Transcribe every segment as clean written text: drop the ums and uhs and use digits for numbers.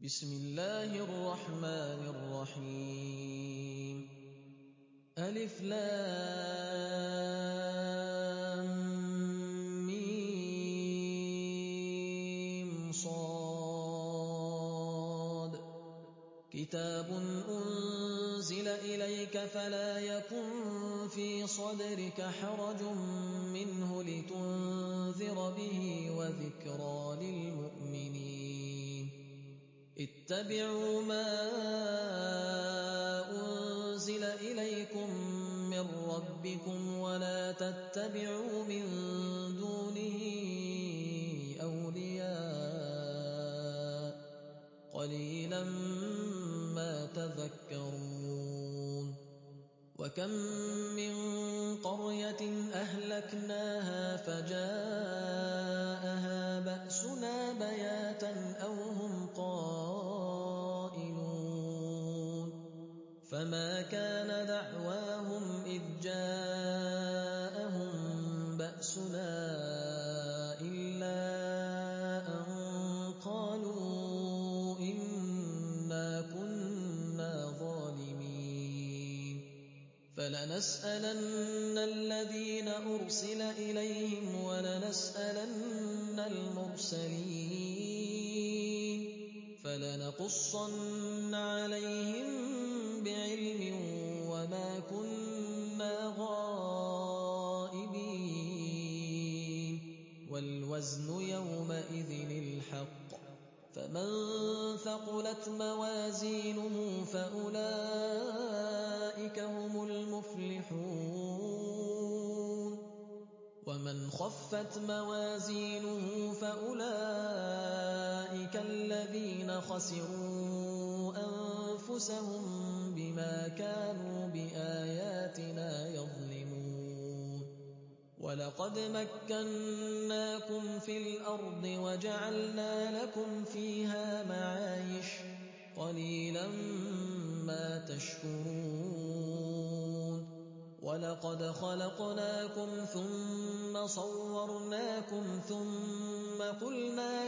بسم الله الرحمن الرحيم ألف لام ميم صاد كتاب أنزل إليك فلا يكن في صدرك حرج منه لتنذر به وذكرى للمؤمنين اتبعوا ما أنزل إليكم من ربكم ولا تتبعوا من دونه أولياء قليلا ما تذكرون وكم من قرية أهلكناها فجاءها بأسنا بياتا أو هم قائلون فما كان دعواهم إذ جاءهم بأسنا إلا أن قالوا إنا كنا ظالمين فلنسألن الذين أرسل إليهم ولنسألن المرسلين فلنقصن عليهم بعلم وما كنا غائبين والوزن يومئذ الحق فمن ثقلت موازينه فأولئك هم المفلحون ومن خفت موازينه فأولئك الذين خسروا أنفسهم بما كانوا بآياتنا يظلمون ولقد مكناكم في الأرض وجعلنا لكم فيها معايش قليلا ما تشكرون ولقد خلقناكم ثم صورناكم ثم قلنا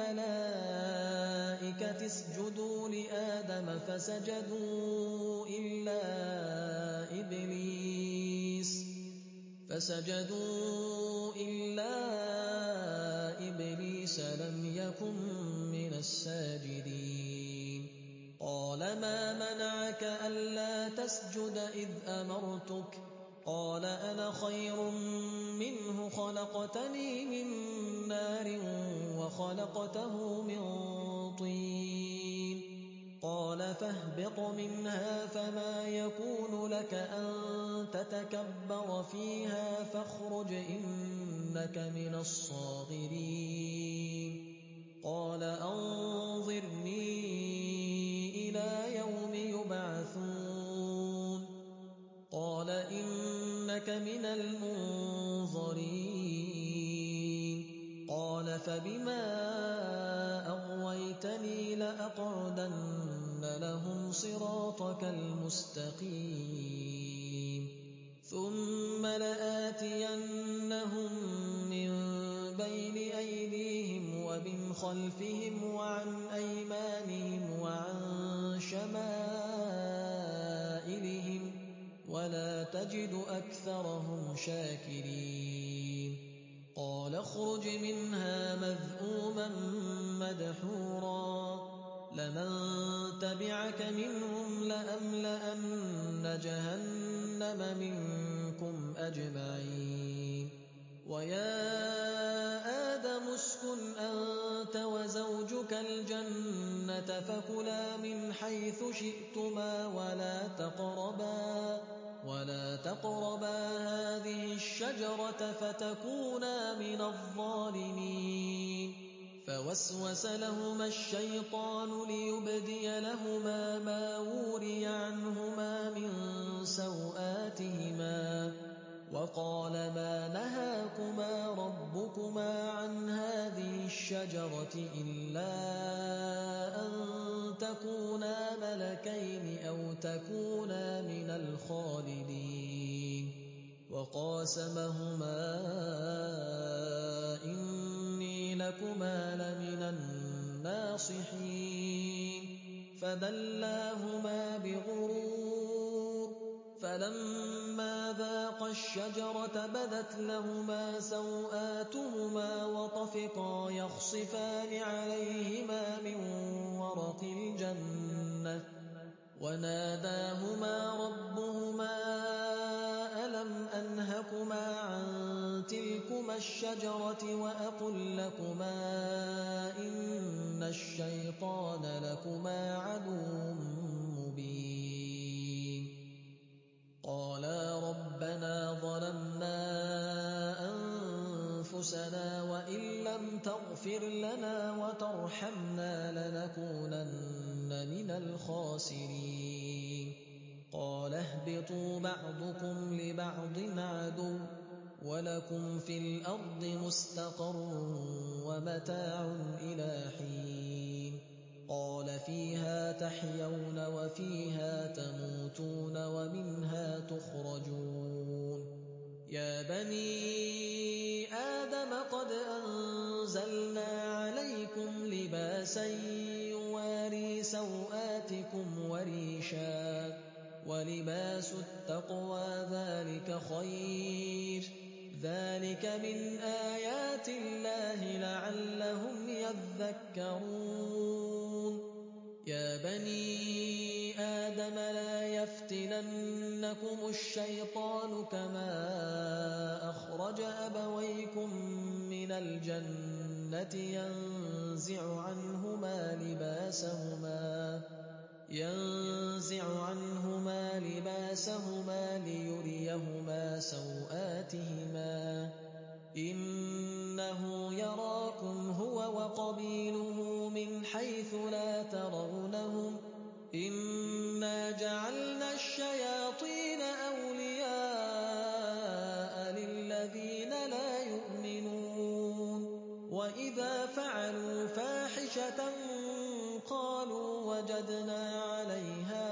للملائكة اسجدوا لآدم فسجدوا إلا إبليس لم يكن من الساجدين قال ما منعك ألا تسجد إذ أمرتك قال أنا خير منه خلقتني من نار وخلقته من طين قال فاهبط منها فما يكون لك أن تتكبر فيها فاخرج إنك من الصاغرين قال أنظرني إلى يوم يبعثون قال إنك من المنظرين قال فبما أغويتني لأقعدن لهم صراطك المستقيم ثم لآتينهم من بين أيديهم ومن خلفهم وعن أيمانهم وعن شمائلهم ولا تجد أكثرهم شاكرين قال اخرج منها مذءوما مدحورا لمن تبعك منهم لأملأن جهنم منكم أجمعين ويا آدم اسكن أنت وزوجك الجنة فكلا من حيث شئتما ولا تقربا هذه الشجرة فتكونا من الظالمين فوسوس لهما الشيطان ليبدي لهما ما وري عنهما من سوآتهما وقال ما نهاكما ربكما عن هذه الشجرة إلا أن تكونا ملكين أو تكونا من الخالدين وقاسمهما إني لكما لمن الناصحين فَدَلَّاهُمَا بِغُرُورٍ فَلَمَّا ذَاقَا الشَّجَرَةَ بَدَتْ لَهُمَا سَوْآتُهُمَا وَطَفِقَا يَخْصِفَانِ عَلَيْهِمَا مِن وَرَقِ الْجَنَّةِ وَنَادَاهُمَا رَبُّهُمَا أَلَمْ أَنْهَكُمَا عَن تِلْكُمَا الشَّجَرَةِ وَأَقُل لَّكُمَا إِنَّ الشَّيْطَانَ لَكُمَا عَدُوٌّ مُّبِينٌ قَالَا رَبَّنَا ظَلَمْنَا أَنفُسَنَا وَإِن لَّمْ تَغْفِرْ لَنَا وَتَرْحَمْنَا لَنَكُونَنَّ مِنَ الْخَاسِرِينَ قَالَ اهْبِطُوا بَعْضُكُمْ لِبَعْضٍ عَدُوٌّ وَلَكُمْ فِي الْأَرْضِ مُسْتَقَرٌّ وَمَتَاعٌ إِلَىٰ حِينٍ قَالَ فِيهَا تَحْيَوْنَ وَفِيهَا تَمُوتُونَ وَمِنْهَا تُخْرَجُونَ يَا بَنِي آدَمَ قَدْ أَنزَلْنَا عَلَيْكُمْ لِبَاسًا يُوَارِي سَوْآتِكُمْ وَرِيشًا ۖ وَلِبَاسُ التَّقْوَىٰ ذَٰلِكَ خَيْرٌ ۚ ذَٰلِكَ مِنْ آيَاتِ اللَّهِ لَعَلَّهُمْ يَذَّكَّرُونَ يَا بَنِي آدَمَ لَا يَفْتِنَنَّكُمُ الشَّيْطَانُ كَمَا أَخْرَجَ أَبَوَيْكُم مِّنَ الْجَنَّةِ يَنزِعُ عَنْهُمَا لِبَاسَهُمَا لِيُرِيَهُمَا سَوْآتِهِمَا ۗ إِنَّهُ يَرَاكُمْ هُوَ وَقَبِيلُهُ مِنْ حَيْثُ لَا تَرَوْنَهُمْ ۗ إِنَّا جَعَلْنَا الشَّيَاطِينَ أَوْلِيَاءَ لِلَّذِينَ لَا يُؤْمِنُونَ وَإِذَا فَعَلُوا فَاحِشَةً قَالُوا وَجَدْنَا عَلَيْهَا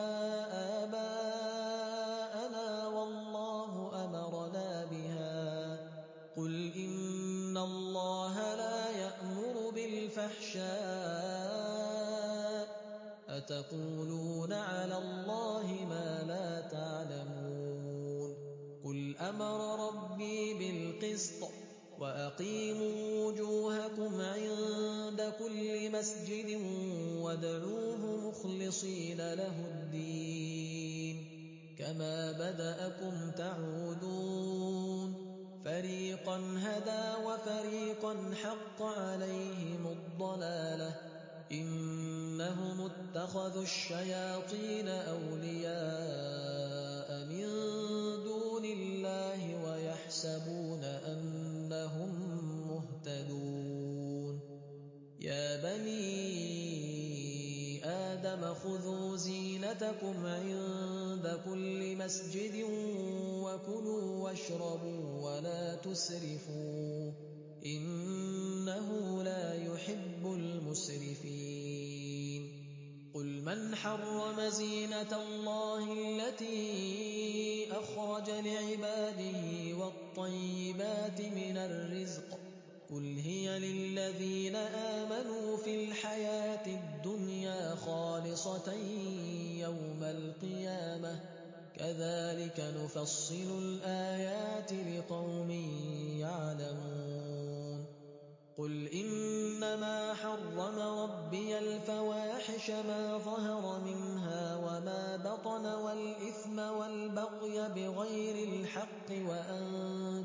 آبَاءَنَا وَاللَّهُ أَمَرَنَا بِهَا ۗ قُلْ إِنَّ اللَّهَ لَا يَأْمُرُ بِالْفَحْشَاءِ ۖ أَتَقُولُونَ عَلَى اللَّهِ مَا لَا تَعْلَمُونَ قُلْ أَمَرَ رَبِّي بِالْقِسْطِ ۖ وَأَقِيمُوا وُجُوهَكُمْ عِندَ كُلِّ مَسْجِدٍ وَادْعُوهُ مُخْلِصِينَ لَهُ الدِّينَ كَمَا بَدَأَكُمْ تَعُودُونَ فَرِيقًا هَدَىٰ وَفَرِيقًا حَقَّ عَلَيْهِمُ الضَّلَالَةُ ۗ إِنَّهُمُ اتَّخَذُوا الشَّيَاطِينَ أَوْلِيَاءَ مِن دُونِ اللَّهِ وَيَحْسَبُونَ أَنَّهُم مُّهْتَدُونَ يَا بَنِي آدَمَ خُذُوا زِينَتَكُمْ عِندَ كُلِّ مَسْجِدٍ وَكُلُوا وَاشْرَبُوا وَلَا تُسْرِفُوا ۚ إِنَّهُ لَا يُحِبُّ الْمُسْرِفِينَ قُلْ مَنْ حَرَّمَ زِينَةَ اللَّهِ الَّتِي أَخْرَجَ لِعِبَادِهِ وَالطَّيِّبَاتِ مِنَ الرِّزْقِ ۚ قُلْ هِيَ لِلَّذِينَ آمَنُوا فِي الْحَيَاةِ الدُّنْيَا خَالِصَةً يَوْمَ الْقِيَامَةِ ۗ كَذَٰلِكَ نُفَصِّلُ الْآيَاتِ لِقَوْمٍ يَعْلَمُونَ قُلْ إِنَّمَا حَرَّمَ رَبِّيَ الْفَوَاحِشَ مَا ظَهَرَ مِنْهَا وَمَا بَطَنَ وَالْإِثْمَ وَالْبَغْيَ بِغَيْرِ الْحَقِّ وَأَن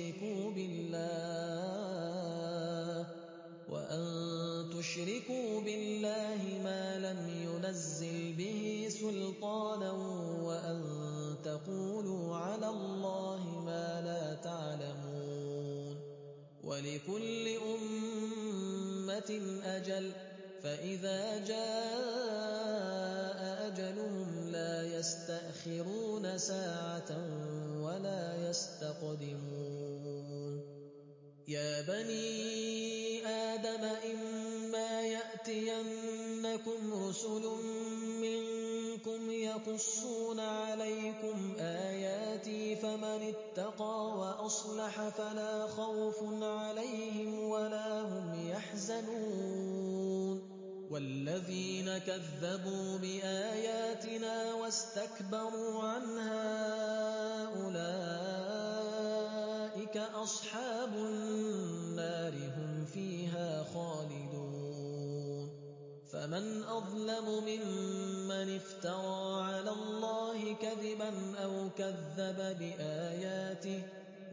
تُشْرِكُوا بِاللَّهِ مَا لَمْ يُنَزِّلْ بِهِ سُلْطَانًا وَأَن تَقُولُوا عَلَى اللَّهِ مَا لَا تَعْلَمُونَ وَلِكُلِّ أُمَّةٍ أَجَلٌ ۖ فَإِذَا جَاءَ أَجَلُهُمْ لَا يَسْتَأْخِرُونَ سَاعَةً وَلَا يَسْتَقْدِمُونَ يَا بَنِي آدَمَ إِمَّا يَأْتِيَنَّكُمْ رُسُلٌ مِّنكُمْ يَقُصُّونَ عَلَيْكُمْ آيَاتِي فَمَنِ اتَّقَىٰ وَأَصْلَحَ فَلَا خَوْفٌ عَلَيْهِمْ وَلَا هُمْ يَحْزَنُونَ وَالَّذِينَ الَّذِينَ كَذَّبُوا بِآيَاتِنَا وَاسْتَكْبَرُوا عَنْهَا أُولَٰئِكَ أَصْحَابُ النَّارِ هُمْ فِيهَا خَالِدُونَ فَمَنْ أَظْلَمُ مِمَّنِ افْتَرَىٰ عَلَى اللَّهِ كَذِبًا أَوْ كَذَّبَ بِآيَاتِهِ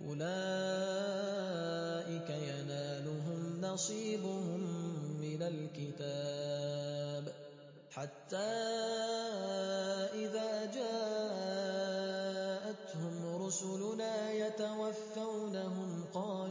أُولَٰئِكَ يَنَالُهُمْ نَصِيبُهُم مِّنَ الْكِتَابِ حَتَّىٰ إِذَا جَاءَتْهُمْ رُسُلُنَا يَتَوَفَّوْنَهُمْ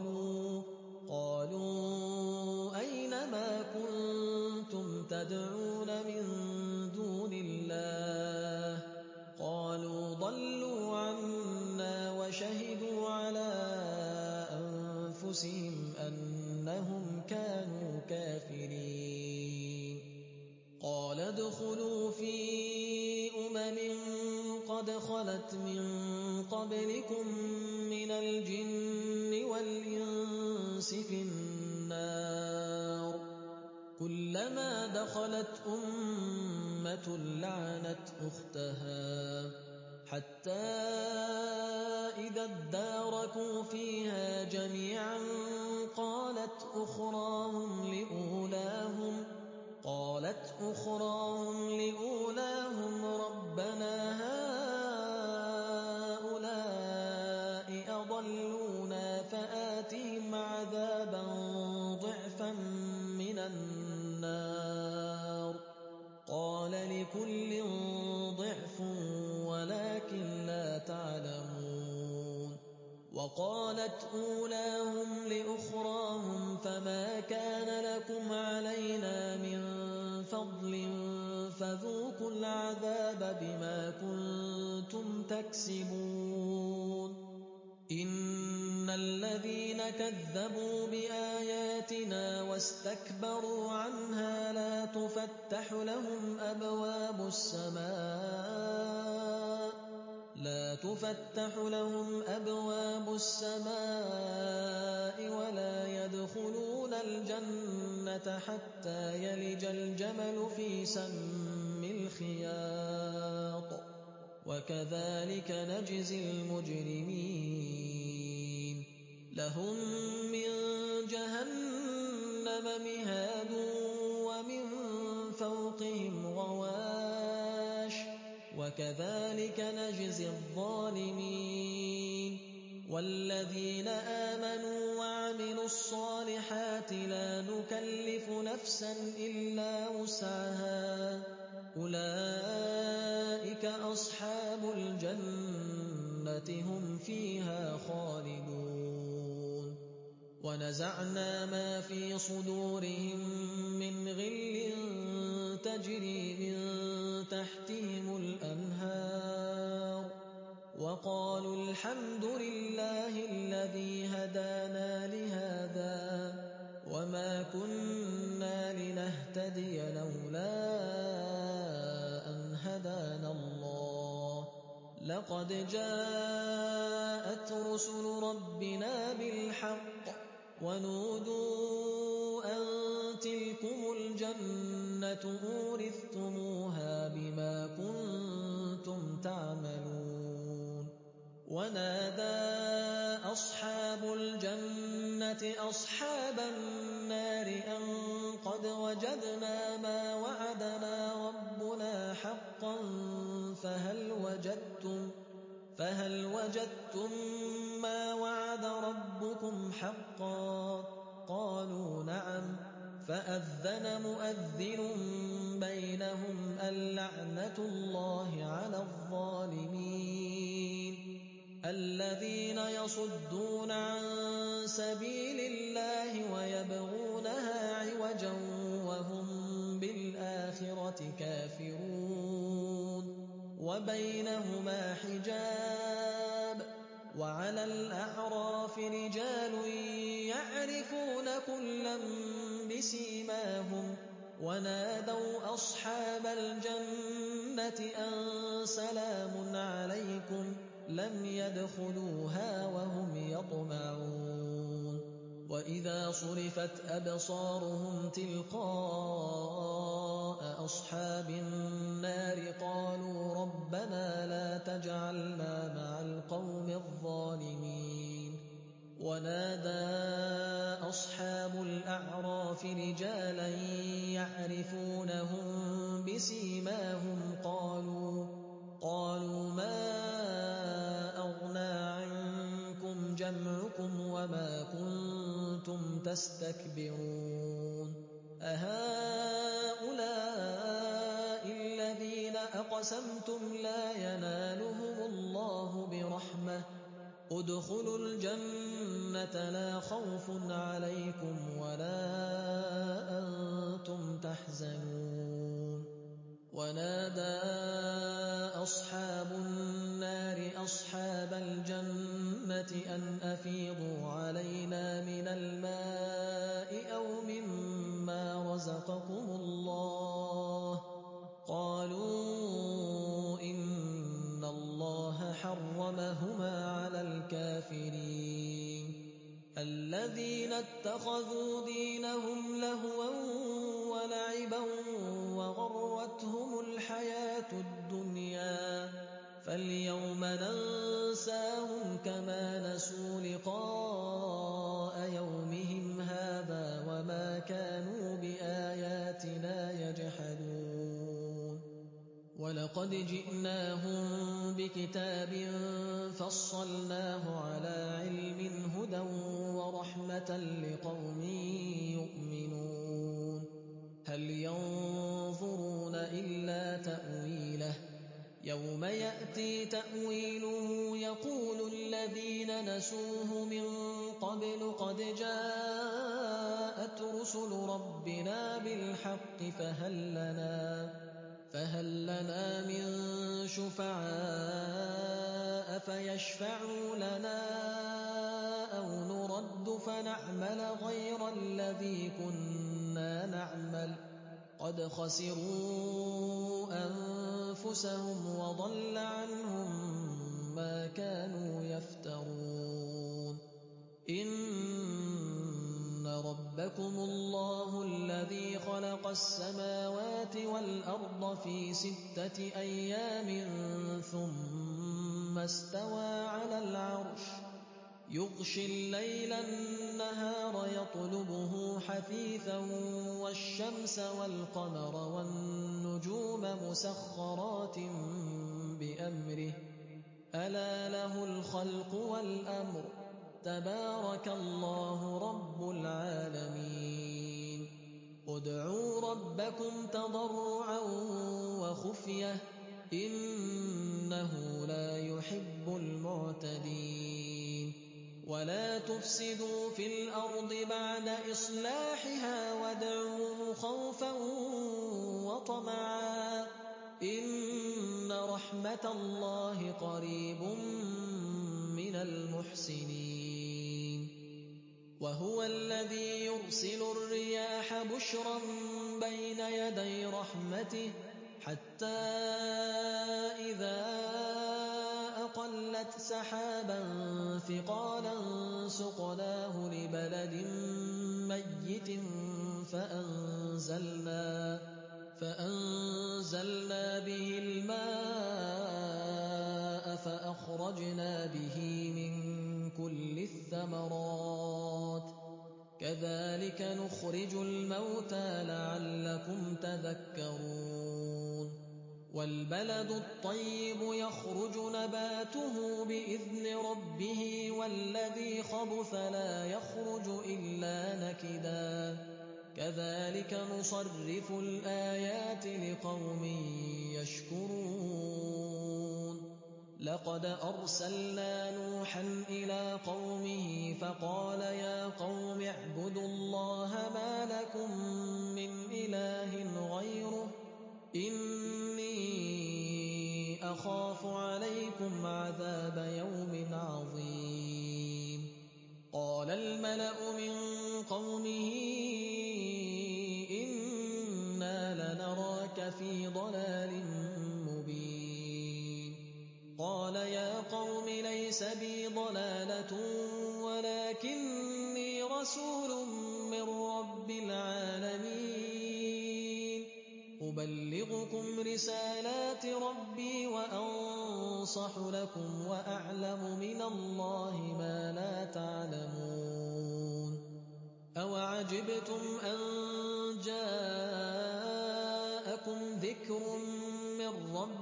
قَالُوا أَيْنَ مَا كُنتُمْ تَدْعُونَ مِن دُونِ اللَّهِ قَالُوا ضَلُّوا عَنَّا وَشَهِدُوا عَلَىٰ أَنفُسِهِمْ أَنَّهُمْ كَانُوا كَافِرِينَ قَالَ ادْخُلُوا فِي قَدْ خَلَتْ مِن قَبْلِكُم مِّنَ الْجِنِّ وَالْإِنسِ فِي النَّارِ كُلَّمَا دَخَلَتْ أُمَّةٌ لَّعَنَتْ أُخْتَهَا حَتَّىٰ إِذَا ادَّارَكُوا فِيهَا جَمِيعًا قَالَتْ أُخْرَاهُمْ لِأُولَاهُمْ رَبَّنَا هَٰؤُلَاءِ أَضَلُّونَا فَآتِهِمْ عَذَابًا ضِعْفًا مِّنَ النَّارِ قَالَ لِكُلٍّ ضِعْفٌ وَلَٰكِن لَّا تَعْلَمُونَ وَقَالَتْ أُولَاهُمْ لِأُخْرَاهُمْ فَمَا كَانَ لَكُمْ عَلَيْنَا مِن فَضْلٍ فَذُوقُوا الْعَذَابَ بِمَا كُنتُمْ تَكْسِبُونَ إِنَّ الَّذِينَ كَذَّبُوا بِآيَاتِنَا واستكبروا عنها لا تفتح لهم أبواب السماء ولا يدخلون الجنة حتى يلج الجمل في سم الخياط وكذلك نجزي المجرمين لهم من جهنم مهاد ومن فوقهم غواش وكذلك نجزي الظالمين والذين آمنوا وعملوا الصالحات لا نكلف نفسا إلا وسعها أولئك أصحاب الجنة هم فيها خالدون ونزعنا ما في صدورهم من غل تجري من تحتهم الأنهار وقالوا الحمد لله الذي هدانا لهذا وما كنا لنهتدي لولا أن هدانا الله لقد جاءت رسل ربنا بالحق ونودوا أن تلكم الجنة أورثتموها بما كنتم تعملون ونادى أصحاب الجنة أصحاب النار أن قد وجدنا ما وعدنا ربنا حقا فهل وجدتم ما وعد ربكم حقا قالوا نعم فأذن مؤذن بينهم اللعنة الله على الظالمين الذين يصدون عن سبيل الله ويبغونها عوجا وهم بالآخرة كافرون وبينهما حجاب وعلى الأعراف رجال يعرفون كلا بسيماهم ونادوا أصحاب الجنة أن سلام عليكم لم يدخلوها وهم يطمعون وإذا صرفت أبصارهم تلقاء أصحاب رِجَالًا يَعْرِفُونَهُم بِسِيمَاهُمْ قَالُوا مَا أَغْنَىٰ عَنكُمْ جَمْعُكُمْ وَمَا كُنتُمْ تَسْتَكْبِرُونَ أَهَٰؤُلَاءِ الَّذِينَ أَقْسَمْتُمْ لَا يَنَالُهُمُ اللَّهُ بِرَحْمَةٍ ادْخُلُوا الْجَنَّةَ لَا خَوْفٌ عَلَيْكُمْ وَلَا أَنتُمْ تَحْزَنُونَ وَنَادَىٰ أَصْحَابُ النَّارِ أَصْحَابَ الْجَنَّةِ أَنْ أَفِيضُوا عَلَيْنَا مِنَ الْمَاءِ أَوْ مِمَّا رَزَقَكُمُ اللَّهُ قَالُوا إِنَّ اللَّهَ حَرَّمَهُمَا عَلَى الْكَافِرِينَ الَّذِينَ اتَّخَذُوا دِينَهُمْ لَهْوًا وَلَعِبًا وَغَرَّتْهُمُ الْحَيَاةُ الدُّنْيَا فَالْيَوْمَ نَنسَاهُمْ كَمَا نَسُوا لِقَاءَ يَوْمِهِمْ هَٰذَا وَمَا كَانُوا بِآيَاتِنَا يَجْحَدُونَ وَلَقَدْ جِئْنَاهُم بِكِتَابٍ فَصَّلْنَاهُ عَلَىٰ عِلْمٍ هُدًى وَرَحْمَةً لِّقَوْمٍ يُؤْمِنُونَ هَلْ يَنظُرُونَ إِلَّا تَأْوِيلَهُ يَوْمَ يَأْتِي تَأْوِيلُهُ يَقُولُ الَّذِينَ نَسُوهُ مِن قَبْلُ قَدْ جَاءَتْ رُسُلُ رَبِّنَا بِالْحَقِّ فَهَل لَّنَا مِن شُفَعَاءَ فَيَشْفَعُوا لَنَا أَوْ نُرَدُّ فَنَعْمَلَ غَيْرَ الَّذِي كُنَّا نَعْمَلُ قَدْ خَسِرُوا أَنفُسَهُمْ وَضَلَّ عَنْهُم مَّا كَانُوا يَفْتَرُونَ إِنَّ رَبَّكُمُ اللَّهُ الَّذِي خَلَقَ السَّمَاوَاتِ وَالْأَرْضَ فِي 6 أَيَّامٍ ثُمَّ اسْتَوَىٰ عَلَى الْعَرْشِ يُغْشِي اللَّيْلَ النَّهَارَ يَطْلُبُهُ حَثِيثًا وَالشَّمْسَ وَالْقَمَرَ وَالنُّجُومَ مُسَخَّرَاتٍ بِأَمْرِهِ أَلَا لَهُ الْخَلْقُ وَالْأَمْرُ تَبَارَكَ اللَّهُ رَبُّ الْعَالَمِينَ ادْعُوا رَبَّكُمْ تَضَرُّعًا وَخُفْيَةً إِنَّهُ لَا يُحِبُّ الْمُعْتَدِينَ وَلَا تُفْسِدُوا فِي الْأَرْضِ بَعْدَ إِصْلَاحِهَا وَادْعُوهُ خَوْفًا وَطَمَعًا إِنَّ رَحْمَتَ اللَّهِ قَرِيبٌ مِّنَ الْمُحْسِنِينَ وَهُوَ الَّذِي يُرْسِلُ الرِّيَاحَ بُشْرًا بَيْنَ يَدَيْ رَحْمَتِهِ حَتَّىٰ إِذَا أَقَلَّتْ سَحَابًا ثِقَالًا سُقْنَاهُ لِبَلَدٍ مَّيِّتٍ فَأَنزَلْنَا بِهِ الْمَاءَ فَأَخْرَجْنَا بِهِ مِن كُلِّ الثَّمَرَاتِ كَذَٰلِكَ نُخْرِجُ الْمَوْتَىٰ لَعَلَّكُمْ تَذَكَّرُونَ وَالْبَلَدُ الطَّيِّبُ يَخْرُجُ نَبَاتُهُ بِإِذْنِ رَبِّهِ وَالَّذِي خَبُثَ لَا يَخْرُجُ إِلَّا نَكِدًا كَذَٰلِكَ نُصَرِّفُ الْآيَاتِ لِقَوْمٍ يَشْكُرُونَ لَقَدْ أَرْسَلْنَا نُوحًا إِلَىٰ قَوْمِهِ فَقَالَ يَا قَوْمِ اعْبُدُوا اللَّهَ مَا لَكُم مِّنْ إِلَٰهٍ غَيْرُهُ إِنِّي أَخَافُ عَلَيْكُمْ عَذَابَ يَوْمٍ عَظِيمٍ قَالَ الْمَلَأُ مِن قَوْمِهِ إِنَّا لَنَرَاكَ فِي ضَلَالٍ مُّبِينٍ قَالَ يَا قَوْمِ لَيْسَ بِي ضَلَالَةٌ وَلَٰكِنِّي رَسُولٌ مِّن رَّبِّ الْعَالَمِينَ أُبَلِّغُكُمْ رِسَالَاتِ رَبِّي وَأَنصَحُ لَكُمْ وَأَعْلَمُ مِنَ اللَّهِ مَا لَا تَعْلَمُونَ أَوَعَجِبْتُمْ أَن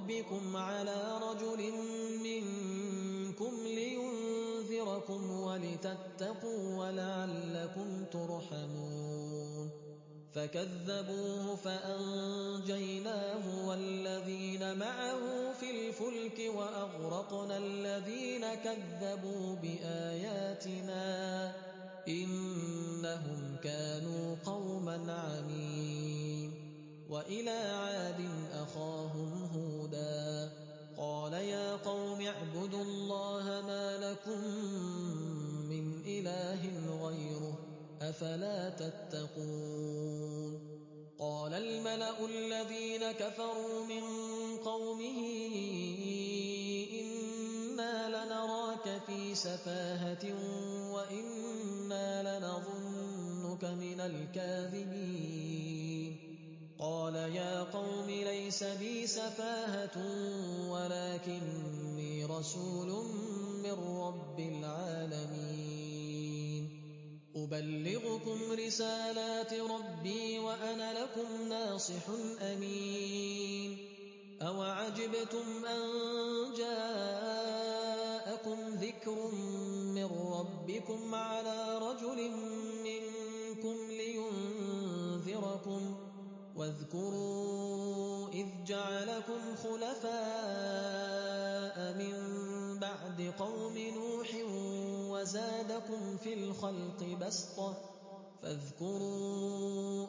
رَبِّكُمْ عَلَىٰ رَجُلٍ مِّنكُمْ لِيُنذِرَكُمْ وَلِتَتَّقُوا وَلَعَلَّكُمْ تُرْحَمُونَ فَكَذَّبُوهُ فَأَنجَيْنَاهُ وَالَّذِينَ مَعَهُ فِي الْفُلْكِ وَأَغْرَقْنَا الَّذِينَ كَذَّبُوا بِآيَاتِنَا ۚ إِنَّهُمْ كَانُوا قَوْمًا عَمِينَ وَإِلَىٰ عَادٍ أَخَاهُمْ هُودًا قَالَ يَا قَوْمِ اعْبُدُوا اللَّهَ مَا لَكُم مِّنْ إِلَٰهٍ غَيْرُهُ ۖ أَفَلَا تَتَّقُونَ قَالَ الْمَلَأُ الَّذِينَ كَفَرُوا مِن قَوْمِهِ إِنَّا لَنَرَاكَ فِي سَفَاهَةٍ وَإِنَّا لَنَظُنُّكَ مِنَ الْكَاذِبِينَ قَالَ يَا قَوْمِ لَيْسَ بِي سَفَاهَةٌ وَلَٰكِنِّي رَسُولٌ مِّن رَّبِّ الْعَالَمِينَ أُبَلِّغُكُمْ رِسَالَاتِ رَبِّي وَأَنَا لَكُمْ نَاصِحٌ أَمِينٌ أَوَعَجِبْتُمْ أَن جَاءَكُمْ ذِكْرٌ مِّن رَّبِّكُمْ عَلَىٰ رَجُلٍ مِّنكُمْ لِيُنذِرَكُمْ ۖ وَاذْكُرُوا إِذْ جَعَلَكُمْ خُلَفَاءَ مِن بَعْدِ قَوْمِ نُوحٍ وَزَادَكُمْ فِي الْخَلْقِ بَسْطَةً ۖ فاذكروا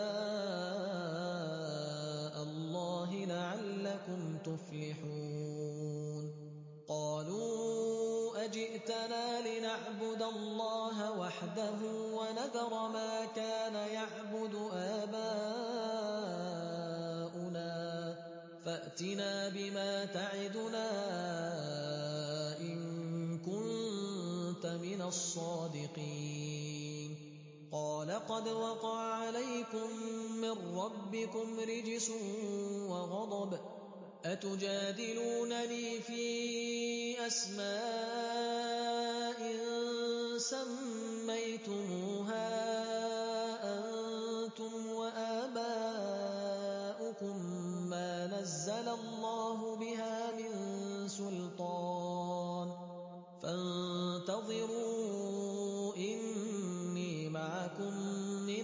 آلاء اللَّهِ لَعَلَّكُمْ تُفْلِحُونَ قَالُوا أَجِئْتَنَا لِنَعْبُدَ اللَّهَ وَحْدَهُ وَنَذَرَ مَا كَانَ يَعْبُدُ آبَاؤُنَا فَأْتِنَا بِمَا تَعِدُنَا إِن كُنتَ مِنَ الصَّادِقِينَ قَالَ قَدْ وَقَعَ عَلَيْكُم مِّن رَّبِّكُمْ رِجْسٌ وَغَضَبٌ أَتُجَادِلُونَنِي فِي أَسْمَاءٍ سَمَّيْتُمُوهَا أَنتُمْ وَآبَاؤُكُم مَّا نَزَّلَ اللَّهُ بِهَا مِن سُلْطَانٍ فَانتَظِرُوا إِنِّي مَعَكُم مِّنَ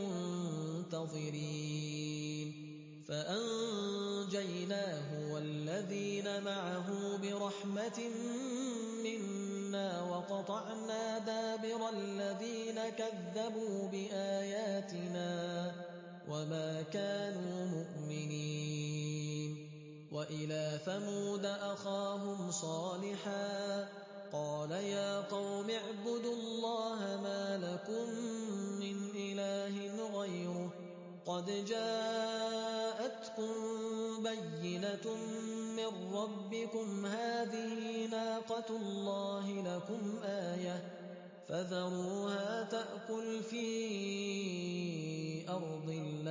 الْمُنتَظِرِينَ فَأَنجَيْنَاهُ وَالَّذِينَ مَعَهُ بِرَحْمَةٍ مِّنَّا وَقَطَعْنَا دَابِرَ الَّذِينَ كَذَّبُوا بِآيَاتِنَا ۖ وَمَا كَانُوا مُؤْمِنِينَ وَإِلَىٰ ثَمُودَ أَخَاهُمْ صَالِحًا قَالَ يَا قَوْمِ اعْبُدُوا اللَّهَ مَا لَكُم مِّنْ إِلَٰهٍ غَيْرُهُ ۖ قَدْ جَاءَتْكُم بَيِّنَةٌ مِّن رَّبِّكُمْ ۖ هَٰذِهِ نَاقَةُ اللَّهِ لَكُمْ آيَةً فَذَرُوهَا تَأْكُلْ فِي أَرْضِ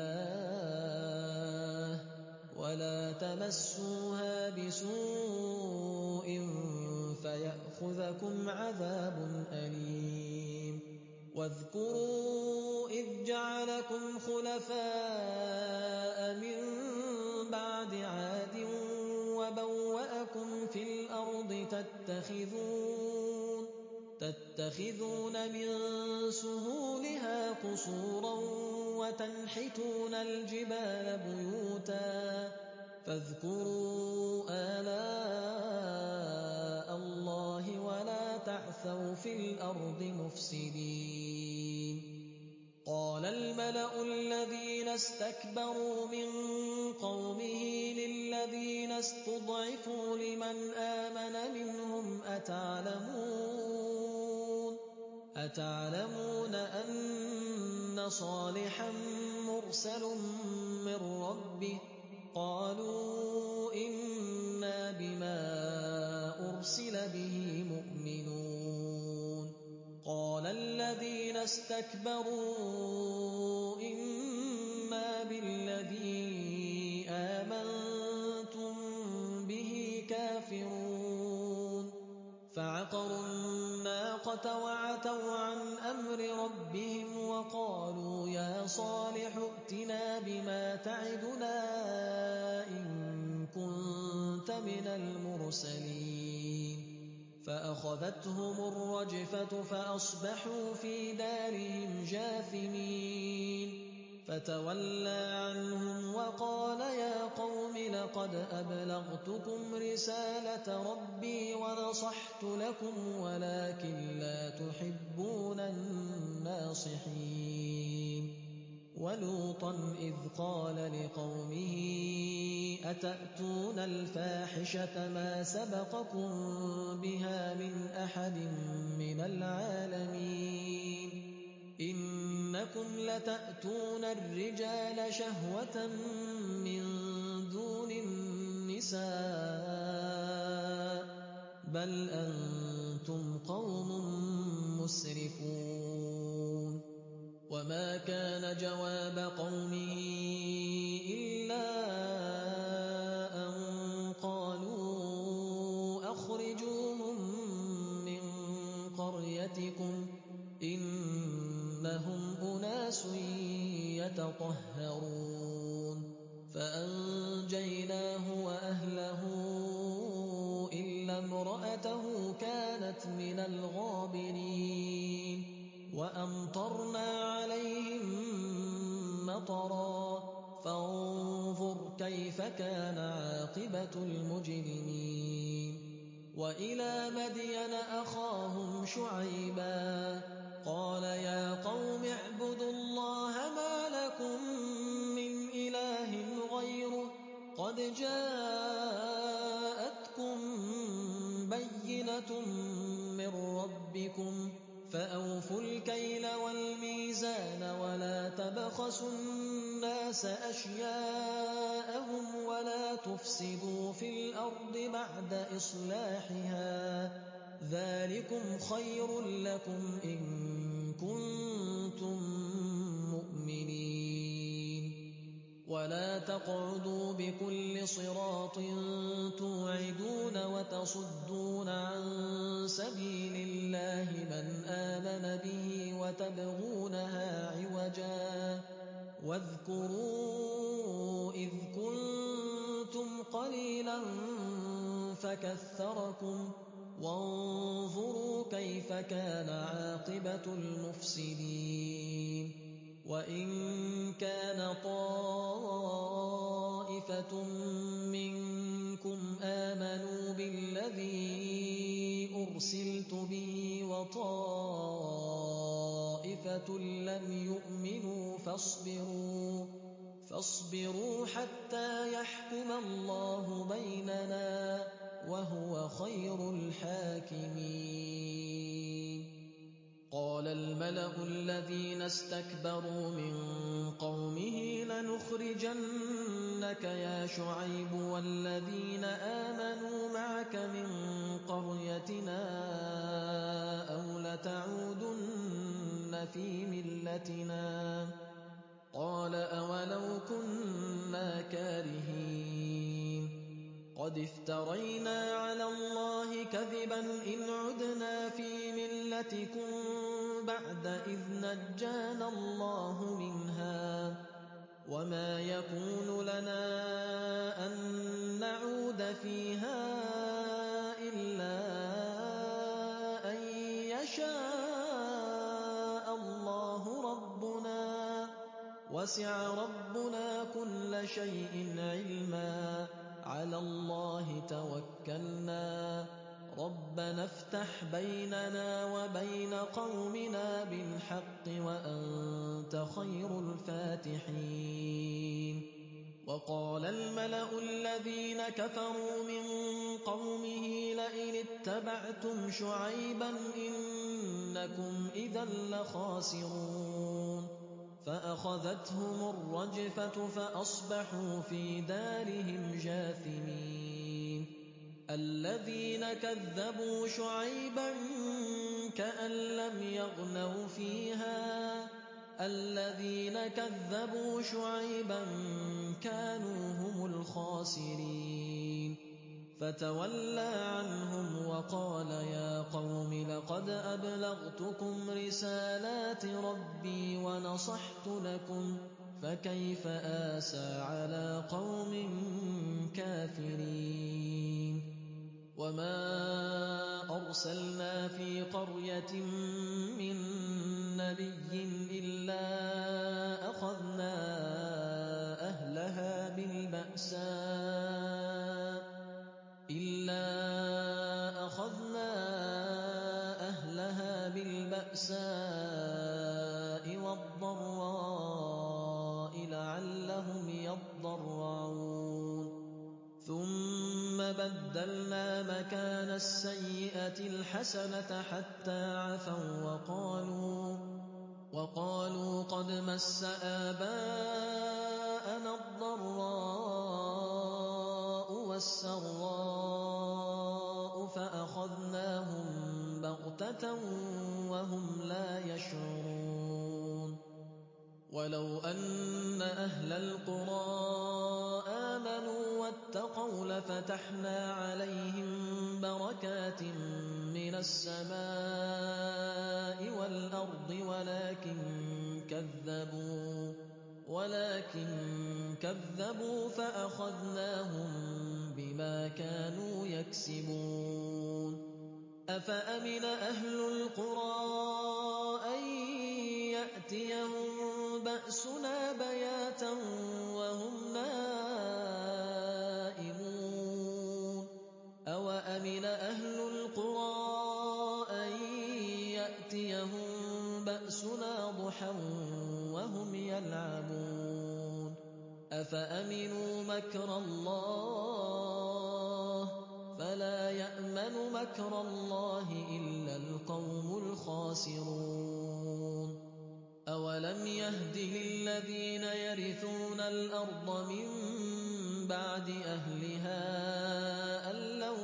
اللَّهِ وَلَا تَمَسُّوهَا بِسُوءٍ فَيَأْخُذَكُمْ عَذَابٌ أَلِيمٌ وَاذْكُرُوا إِذْ جَعَلَكُمْ خُلَفَاءَ مِن بَعْدِ عَادٍ وَبَوَّأَكُمْ فِي الْأَرْضِ تَتَّخِذُونَ مِن سُهُولِهَا قُصُورًا وَتَنْحِتُونَ الْجِبَالَ بُيُوتًا فَاذْكُرُوا آلَاءَ اللَّهِ وَلَا تَعْثَوْا فِي الْأَرْضِ مُفْسِدِينَ قَالَ الْمَلَأُ الَّذِينَ اسْتَكْبَرُوا مِن قَوْمِهِ لِلَّذِينَ اسْتُضْعِفُوا لِمَنْ آمَنَ مِنْهُمْ أَتَعْلَمُونَ أَنَّ صَالِحًا مُّرْسَلٌ مِّن رَّبِّهِ ۚ قَالُوا إِنَّا بِمَا أُرْسِلَ بِهِ مُؤْمِنُونَ قَالَ الَّذِينَ اسْتَكْبَرُوا إِنَّا بِالَّذِي آمَنتُم بِهِ كَافِرُونَ فَعَقَرُوا النَّاقَةَ وَعَتَوْا عَنْ أَمْرِ رَبِّهِمْ وَقَالُوا يَا صَالِحُ ائْتِنَا بِمَا تَعِدُنَا إِن كُنتَ فَأَخَذَتْهُمُ الرَّجْفَةُ فَأَصْبَحُوا فِي دَارِهِمْ جَاثِمِينَ فَتَوَلَّىٰ عَنْهُمْ وَقَالَ يَا قَوْمِ لَقَدْ أَبْلَغْتُكُمْ رِسَالَةَ رَبِّي وَنَصَحْتُ لَكُمْ وَلَٰكِن لَّا تُحِبُّونَ النَّاصِحِينَ وَلُوطًا إِذْ قَالَ لِقَوْمِهِ أَتَأْتُونَ الْفَاحِشَةَ مَا سَبَقَكُم بِهَا مِنْ أَحَدٍ مِّنَ الْعَالَمِينَ إِنَّكُمْ لَتَأْتُونَ الرِّجَالَ شَهْوَةً مِّن دُونِ النِّسَاءِ بَلْ أَنتُمْ قَوْمٌ مُّسْرِفُونَ وَمَا كَانَ جَوَابَ قَوْمِهِ إِلَّا أَن قَالُوا أَخْرِجُوهُم مِّن قَرْيَتِكُمْ ۖ إِنَّهُمْ أُنَاسٌ يَتَطَهَّرُونَ فَأَنجَيْنَاهُ وَأَهْلَهُ إِلَّا امْرَأَتَهُ كَانَتْ مِنَ الْغَابِرِينَ وَأَمْطَرْنَا عَلَيْهِم مَّطَرًا ۖ فَانظُرْ كَيْفَ كَانَ عَاقِبَةُ الْمُجْرِمِينَ وَإِلَىٰ مَدْيَنَ أَخَاهُمْ شُعَيْبًا ۗ قَالَ يَا قَوْمِ اعْبُدُوا اللَّهَ مَا لَكُم مِّنْ إِلَٰهٍ غَيْرُهُ ۖ قَدْ جَاءَتْكُم بَيِّنَةٌ مِّن رَّبِّكُمْ ۖ فَأَوْفُوا الْكَيْلَ وَالْمِيزَانَ وَلَا تَبْخَسُوا النَّاسَ أَشْيَاءَهُمْ وَلَا تُفْسِدُوا فِي الْأَرْضِ بَعْدَ إِصْلَاحِهَا ۚ ذَٰلِكُمْ خَيْرٌ لَّكُمْ إِن كُنتُم مُّؤْمِنِينَ وَلَا تَقْعُدُوا بِكُلِّ صِرَاطٍ تُوعِدُونَ وَتَصُدُّونَ عَن سَبِيلِ اللَّهِ مَنْ آمَنَ بِهِ وَتَبْغُونَهَا عِوَجًا ۚ وَاذْكُرُوا إِذْ كُنتُمْ قَلِيلًا فَكَثَّرَكُمْ ۖ وَانظُرُوا كَيْفَ كَانَ عَاقِبَةُ الْمُفْسِدِينَ وَإِن كَانَ طَائِفَةٌ مِّنكُمْ آمَنُوا بِالَّذِي أُرْسِلْتُ بِهِ وَطَائِفَةٌ لَّمْ يُؤْمِنُوا فاصبروا حَتَّىٰ يَحْكُمَ اللَّهُ بَيْنَنَا ۖ وَهُوَ خَيْرُ الْحَاكِمِينَ قَالَ الْمَلَأُ الَّذِينَ اسْتَكْبَرُوا مِن قَوْمِهِ لَنُخْرِجَنَّكَ يَا شُعَيْبُ وَالَّذِينَ آمَنُوا مَعَكَ مِن قَرْيَتِنَا أَوْ لَتَعُودُنَّ فِي مِلَّتِنَا ۚ قَالَ أَوَلَوْ كُنَّا كَارِهِينَ قَدِ افْتَرَيْنَا عَلَى اللَّهِ كَذِبًا إِنْ عُدْنَا فِي مِلَّتِكُم بَعْدَ إِذْ نَجَّانَا اللَّهُ مِنْهَا ۚ وَمَا يَكُونُ لَنَا أَن نَّعُودَ فِيهَا إِلَّا أَن يَشَاءَ اللَّهُ رَبُّنَا ۚ وَسِعَ رَبُّنَا كُلَّ شَيْءٍ عِلْمًا ۚ عَلَى اللَّهِ تَوَكَّلْنَا ۚ رَبَّنَا افْتَحْ بَيْنَنَا وَبَيْنَ قَوْمِنَا بِالْحَقِّ وَأَنتَ خَيْرُ الْفَاتِحِينَ وَقَالَ الْمَلَأُ الَّذِينَ كَفَرُوا مِن قَوْمِهِ لَئِنِ اتَّبَعْتُمْ شُعَيْبًا إِنَّكُمْ إِذًا لَّخَاسِرُونَ فَأَخَذَتْهُمُ الرَّجْفَةُ فَأَصْبَحُوا فِي دَارِهِمْ جَاثِمِينَ الَّذِينَ كَذَّبُوا شُعَيْبًا كَأَن لَّمْ يَغْنَوْا فِيهَا ۚ الَّذِينَ كَذَّبُوا شُعَيْبًا كَانُوا هُمُ الْخَاسِرِينَ فَتَوَلَّىٰ عَنْهُمْ وَقَالَ يَا قَوْمِ لَقَدْ أَبْلَغْتُكُمْ رِسَالَاتِ رَبِّي وَنَصَحْتُ لَكُمْ فَكَيْفَ آسَىٰ عَلَىٰ قَوْمٍ كَافِرِينَ وَمَا أَرْسَلْنَا فِي قَرْيَةٍ مِّن نَّبِيٍّ إِلَّا أَخَذْنَا أَهْلَهَا بِالْبَأْسَاءِ وَالضَّرَّاءِ لَعَلَّهُمْ يَضَّرَّعُونَ ثُمَّ بَدَّلْنَا مَكَانَ السَّيِّئَةِ الْحَسَنَةَ حَتَّىٰ عَفَوا وَقَالُوا قَدْ مَسَّ آبَاءَنَا الضَّرَّاءُ وَالسَّرَّاءُ فَأَخَذْنَاهُم بَغْتَةً وَهُمْ لَا يَشْعُرُونَ وَلَوْ أَنَّ أَهْلَ الْقُرَىٰ آمَنُوا وَاتَّقَوْا لَفَتَحْنَا عَلَيْهِم بَرَكَاتٍ مِّنَ السَّمَاءِ وَالْأَرْضِ وَلَٰكِن كَذَّبُوا فَأَخَذْنَاهُم بِمَا كَانُوا يَكْسِبُونَ أَفَأَمِنَ أَهْلُ الْقُرَىٰ أَن يَأْتِيَهُم بَأْسُنَا بَيَاتًا وَهُمْ نَائِمُونَ أَوَأَمِنَ أَهْلُ الْقُرَىٰ أَن يَأْتِيَهُم بَأْسُنَا ضُحًى وَهُمْ يَلْعَبُونَ أَفَأَمِنُوا مَكْرَ اللَّهِ فَلَا يَأْمَنُ مَكْرَ اللَّهِ إِلَّا الْقَوْمُ الْخَاسِرُونَ أَوَلَمْ يَهْدِ لِلَّذِينَ يَرِثُونَ الْأَرْضَ مِن بَعْدِ أَهْلِهَا أَن لَّوْ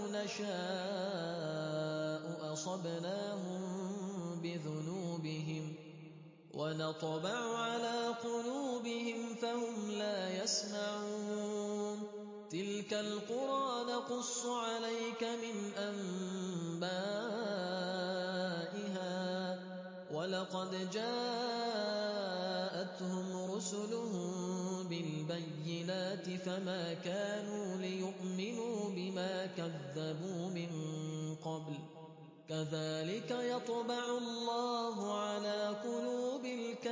نَشَاءُ أَصَبْنَاهُم بِذُنُوبِهِمْ وَنَطْبَعُ عَلَىٰ قُلُوبِهِمْ فَهُمْ لَا يَسْمَعُونَ تِلْكَ الْقُرَىٰ نَقُصُّ عَلَيْكَ مِنْ أَنبَائِهَا ۚ وَلَقَدْ جَاءَتْهُمْ رُسُلُهُم بِالْبَيِّنَاتِ فَمَا كَانُوا لِيُؤْمِنُوا بِمَا كَذَّبُوا مِن قَبْلُ ۚ كَذَٰلِكَ يَطْبَعُ اللَّهُ عَلَىٰ قُلُوبِ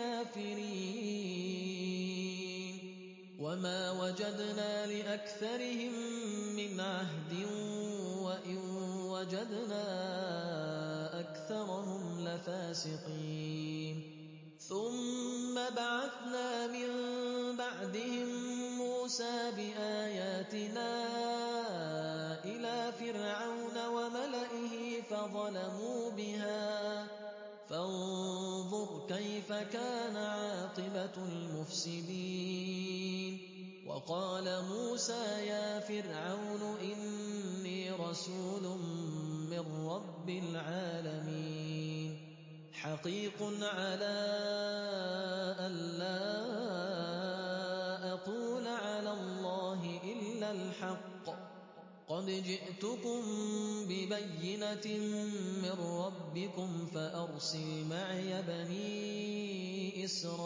الْكَافِرِينَ وَمَا وَجَدْنَا لِأَكْثَرِهِم مِّنْ عَهْدٍ وَإِن وَجَدْنَا أَكْثَرَهُمْ لَفَاسِقِينَ ثُمَّ بَعَثْنَا مِن بَعْدِهِم مُّوسَىٰ بِآيَاتِنَا إِلَىٰ فِرْعَوْنَ وَمَلَئِهِ فَظَلَمُوا بِهَا ۖ فانظُرْ كَيْفَ كَانَ عَاقِبَةُ الْمُفْسِدِينَ وَقَالَ مُوسَىٰ يَا فِرْعَوْنُ إِنِّي رَسُولٌ مِّن رَّبِّ الْعَالَمِينَ حَقِيقٌ عَلَىٰ أَلَّا أَقُولَ عَلَى اللَّهِ إِلَّا الْحَقَّ ۚ قَدْ جِئْتُكُم بِبَيِّنَةٍ مِّن رَّبِّكُمْ فَأَرْسِلْ مَعِيَ بَنِي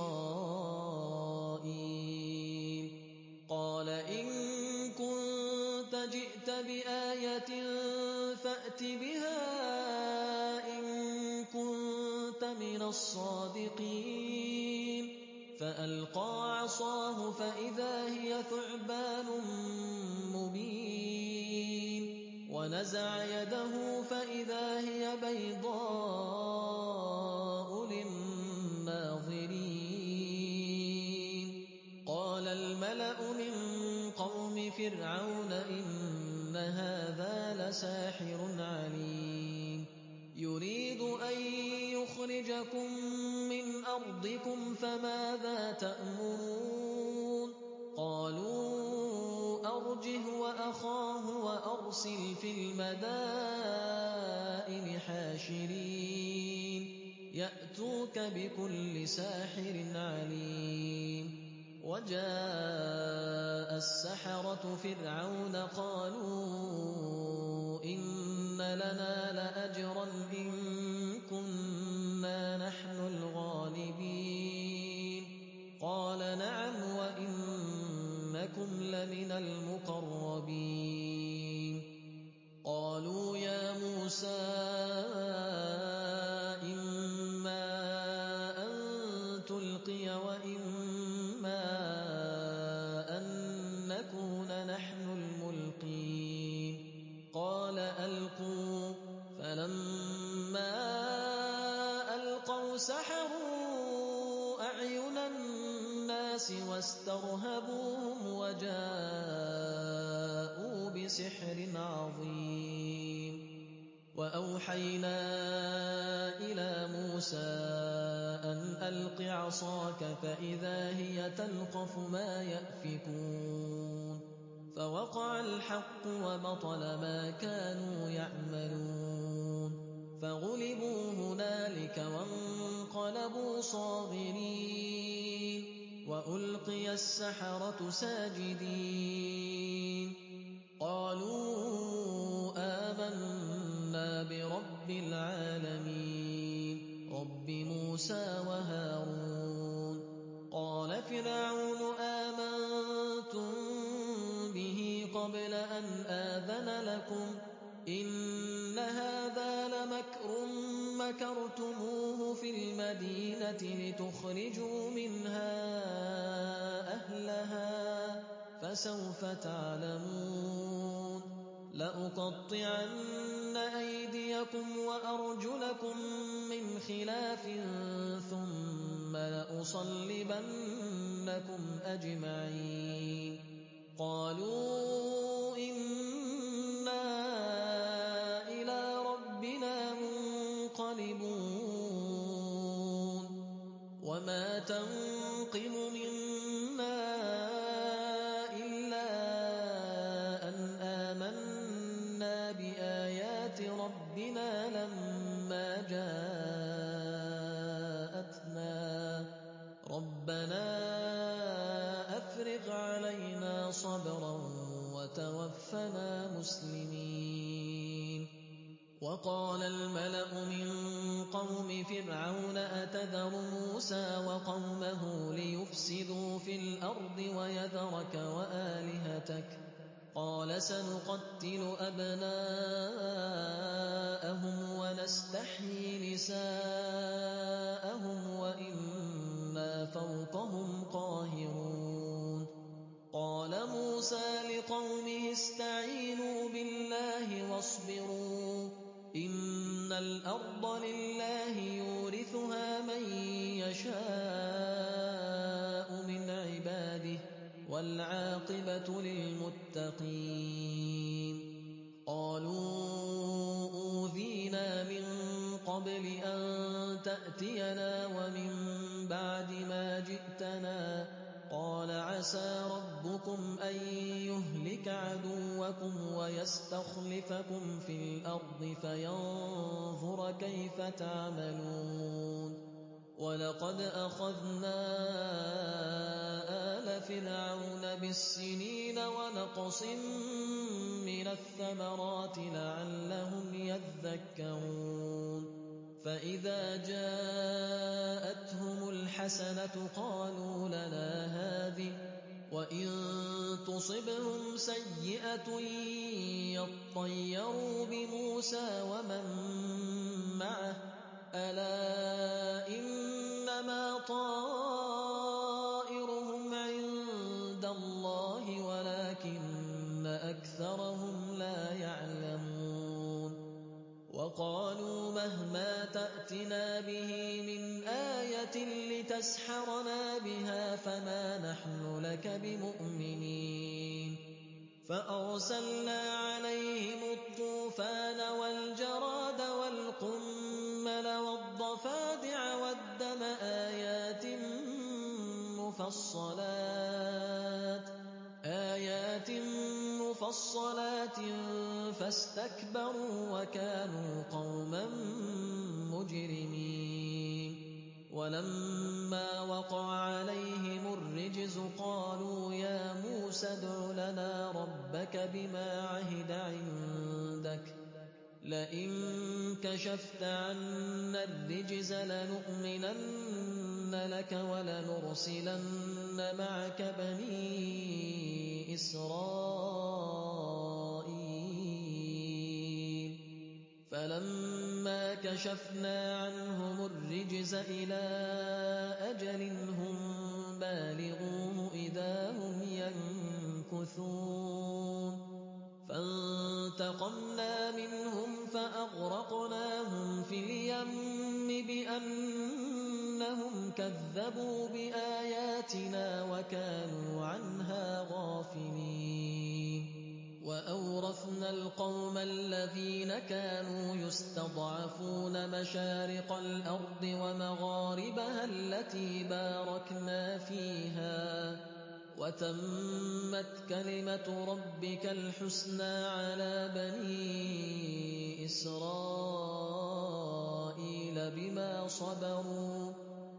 إِسْرَائِيلَ قَالَ إِن كُنتَ جِئْتَ بِآيَةٍ فَأْتِ بِهَا إِن كُنتَ مِنَ الصَّادِقِينَ فَأَلْقَىٰ عَصَاهُ فَإِذَا هِيَ ثُعْبَانٌ مُّبِينٌ وَنَزَعَ يَدَهُ فَإِذَا هِيَ بَيْضَاءُ لِلنَّاظِرِينَ قَالَ الْمَلَأُ مِن قَوْمِ فِرْعَوْنَ إِنَّ هَٰذَا لَسَاحِرٌ عَلِيمٌ يُرِيدُ أَن يُخْرِجَكُم مِّنْ أَرْضِكُمْ فَمَاذَا تَأْمُرُونَ قَالُوا أَرْجِهْ وَأَخَاهُ وَأَرْسِلْ فِي الْمَدَائِنِ حَاشِرِينَ يَأْتُوكَ بِكُلِّ سَاحِرٍ عَلِيمٍ وَجَاءَ السَّحَرَةُ فِرْعَوْنَ قَالُوا إِنَّ لَنَا لَأَجْرًا إِن كُنَّا نَحْنُ الْغَالِبِينَ قَالَ نَعَمْ وَإِنَّكُمْ لَمِنَ الْمُقَرَّبِينَ قَالُوا فاسترهبوهم وجاءوا بسحر عظيم وأوحينا إلى موسى أن ألق عصاك فإذا هي تلقف ما يأفكون فوقع الحق وبطل ما كانوا يعملون فغلبوا هنالك وانقلبوا صاغرين وألقي السحرة ساجدين قالوا آمنا برب العالمين رب موسى وهارون قال فرعون آمنتم به قبل أن آذن لكم إن هذا لمكر مكرتموه في المدينة لتخرجوا منها أهلها فسوف تعلمون لأقطعن أيديكم وأرجلكم من خلاف ثم لأصلبنكم أجمعين قالوا إنا إلى ربنا منقلبون وما تنقم منا إلا أن آمنا بآيات ربنا لما جاءتنا ربنا أفرغ علينا صبرا وتوفنا مسلمين وقال الملأ من قوم فرعون أتذر موسى وقومه ليفسدوا في الأرض ويذرك وآلهتك قال سنقتل أبناءهم ونستحيي نساءهم وإنا فوقهم قاهرون قال موسى لقومه استعينوا بالله واصبروا إن الأرض لله يورثها من يشاء من عباده والعاقبة للمتقين قالوا أوذينا من قبل أن تأتينا ومن بعد ما جئتنا قال عسى ربكم أن يهلك عدوكم ويستخلفكم في الأرض فينظر كيف تعملون ولقد أخذنا آل فرعون بالسنين ونقص من الثمرات لعلهم يذكرون فإذا جاءتهم الحسنة قالوا لنا هذه وإن تصبهم سيئة يطيروا بموسى ومن معه ألا إنما طائرهم عند الله ولكن أكثرهم لا يعلمون وقالوا مهما تأتنا به من آية لتسحرنا بها فما نحن لك بمؤمنين فأرسلنا عليهم الطوفان والجراد والقمل والضفادع والدم آيات مفصلات فاستكبروا وكانوا قوما مجرمين ولما وقع عليهم الرجز قالوا يا موسى ادع لنا ربك بما عهد عندك لئن كشفت عنا الرجز لنؤمنن لك ولنرسلن معك بني إسرائيل فلما كشفنا عنهم الرجز إلى أجل هم بالغوه إذا هم ينكثون فانتقمنا منهم فأغرقناهم في اليم بأنهم كذبوا بآياتنا وكانوا مشارق الأرض ومغاربها التي باركنا فيها وتمت كلمة ربك الحسنى على بني إسرائيل بما صبروا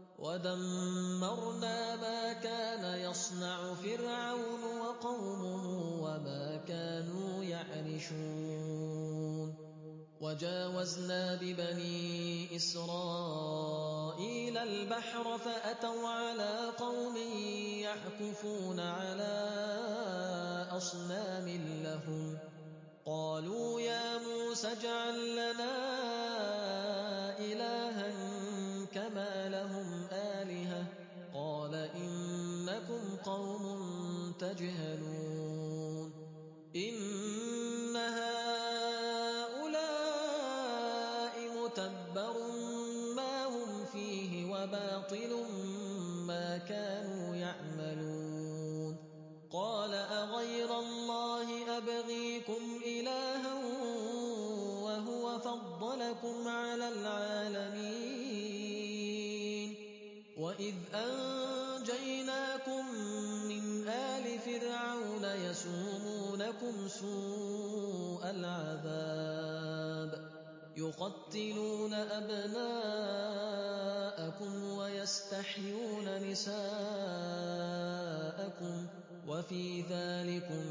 ودمرنا ما كان يصنع فرعون وقومه وما كانوا يعرشون وجاوزنا ببني إسرائيل البحر فأتوا على قوم يعكفون على أصنام لهم قالوا يا موسى اجعل لنا إلها كما لهم آلهة قال إنكم قوم تجهلون إن هؤلاء متبر ما هم فيه وباطل ما كانوا يعملون قال أغير الله أبغيكم إلها وهو فضلكم على العالمين وإذ أنجيناكم من آل فرعون يسومونكم سوء العذاب يقتلون أبناءكم ويستحيون نساءكم وفي ذلكم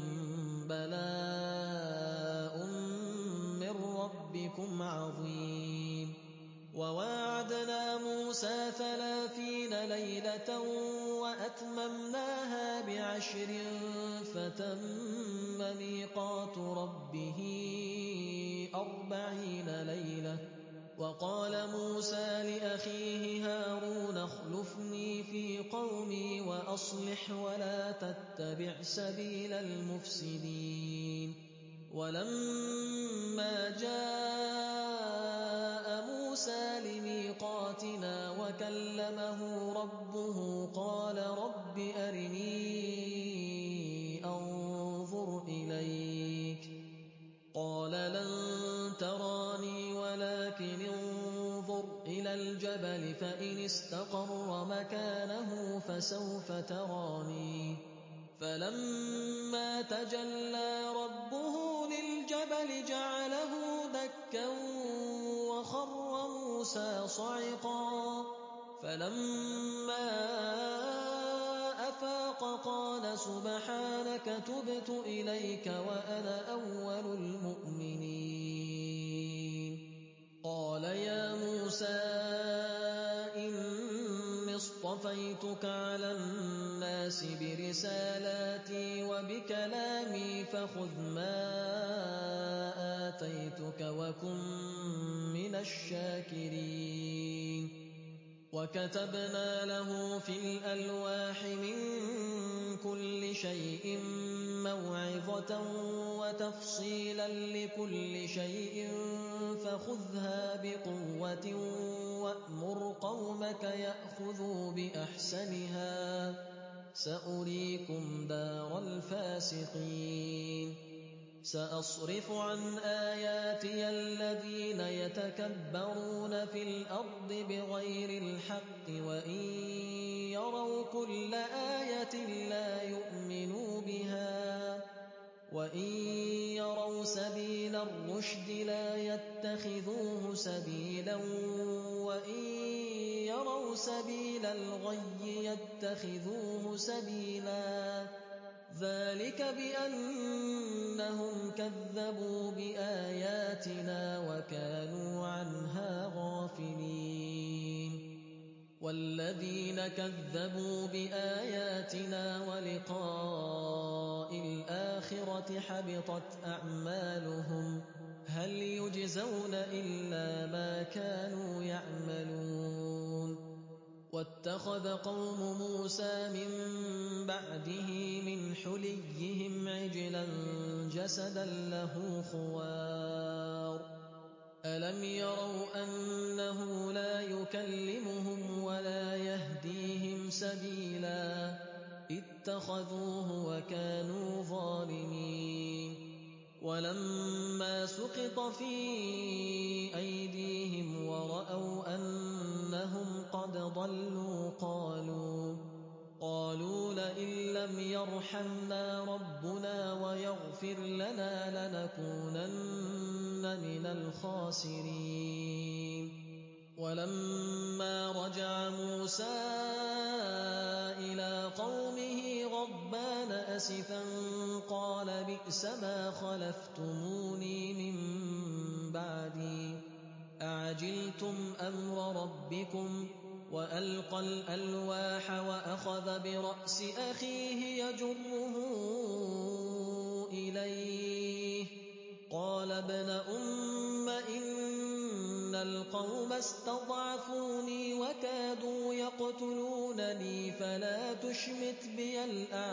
بلاء من ربكم عظيم وواعدنا موسى 30 ليلة وأتممناها ب10 فتم ميقات ربه 40 ليلة وقال موسى لأخيه هارون اخلفني في قومي وأصلح ولا تتبع سبيل المفسدين ولما جاء موسى لميقاتنا وكلمه ربه قال رب أرني أنظر إليك قال لن تراني ولكن انظر إلى الجبل فإن استقر مكانه فسوف تراني فلما تجلى ربه للجبل جعله دكا وخر موسى صعقا فلما أفاق قال سبحانك تبت إليك وأنا أول المؤمنين قال يا موسى إني اصطفيتك على الناس برسالاتي وبكلامي فخذ ما آتيتك وكن من الشاكرين وكتبنا له في الألواح من كل شيء موعظة وتفصيلا لكل شيء فخذها بقوة وأمر قومك يأخذوا بأحسنها سأريكم دار الفاسقين سأصرف عن آياتي الذين يتكبرون في الأرض بغير الحق وإن يروا كل آية لا يؤمنوا بها وإن يروا سبيل الرشد لا يتخذوه سبيلا وإن يروا سبيل الغي يتخذوه سبيلا ذلك بأنهم كذبوا بآياتنا وكانوا عنها غافلين والذين كذبوا بآياتنا ولقاء الآخرة حبطت أعمالهم هل يجزون إلا ما كانوا يعملون واتخذ قوم موسى من بعده من حليهم عجلا جسدا له خوار ألم يروا أنه لا يكلمهم ولا يهديهم سبيلا اتخذوه وكانوا ظالمين ولما سقط في أيديهم ورأوا ضَلُّوا قَالُوا لَئِن لَّمْ يَرْحَمْنَا رَبُّنَا وَيَغْفِرْ لَنَا لَنَكُونَنَّ مِنَ الْخَاسِرِينَ وَلَمَّا رَجَعَ مُوسَىٰ إِلَىٰ قَوْمِهِ غَضْبَانَ أَسِفًا قَالَ بِئْسَمَا خَلَفْتُمُونِي مِن بَعْدِي أَعَجِلْتُمْ أَمْرَ رَبِّكُمْ وَأَلْقَى الْأَلْوَاحَ وَأَخَذَ بِرَأْسِ أَخِيهِ يَجُرُّهُ إِلَيْهِ قَالَ ابْنَ أُمَّ إِنَّ الْقَوْمَ اسْتَضْعَفُونِي وَكَادُوا يَقْتُلُونَنِي فَلَا تُشْمِتْ بِيَ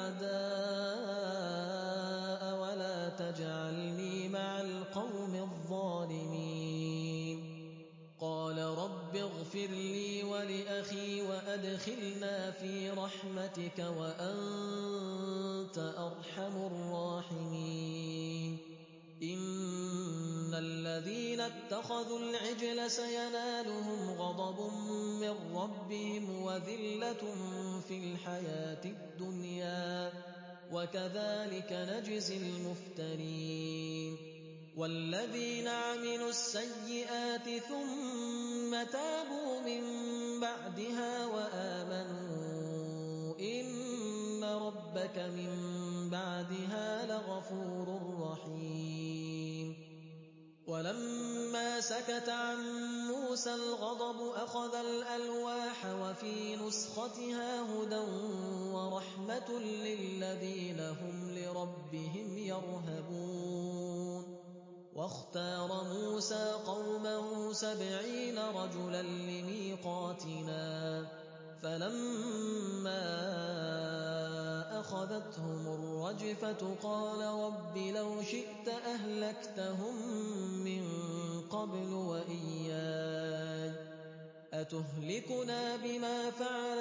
الْأَعْدَاءَ وَلَا تَجْعَلْنِي مَعَ الْقَوْمِ الظَّالِمِينَ قَالَ رَبِّ اغْفِرْ لِي وَلِأَخِي وَأَدْخِلْنَا فِي رَحْمَتِكَ وَأَنتَ أَرْحَمُ الرَّاحِمِينَ إِنَّ الَّذِينَ اتَّخَذُوا الْعِجْلَ سَيَنَالُهُمْ غَضَبٌ مِّن رَّبِّهِمْ وَذِلَّةٌ فِي الْحَيَاةِ الدُّنْيَا وَكَذَٰلِكَ نَجْزِي الْمُفْتَرِينَ وَالَّذِينَ عَمِلُوا السَّيِّئَاتِ ثُمَّ تَابُوا مِن بَعْدِهَا وَآمَنُوا إِنَّ رَبَّكَ مِن بَعْدِهَا لَغَفُورٌ رَّحِيمٌ وَلَمَّا سَكَتَ عَن مُّوسَى الْغَضَبُ أَخَذَ الْأَلْوَاحَ وَفِي نُسْخَتِهَا هُدًى وَرَحْمَةٌ لِّلَّذِينَ هُمْ لِرَبِّهِمْ يَرْهَبُونَ وَاخْتَارَ مُوسَىٰ قَوْمَهُ 70 رَجُلًا لِّمِيقَاتِنَا فَلَمَّا أَخَذَتْهُمُ الرَّجْفَةُ قَالَ رَبِّ لَوْ شِئْتَ أَهْلَكْتَهُم مِّن قَبْلُ وَإِيَّايَ أَتُهْلِكُنَا بِمَا فَعَلَ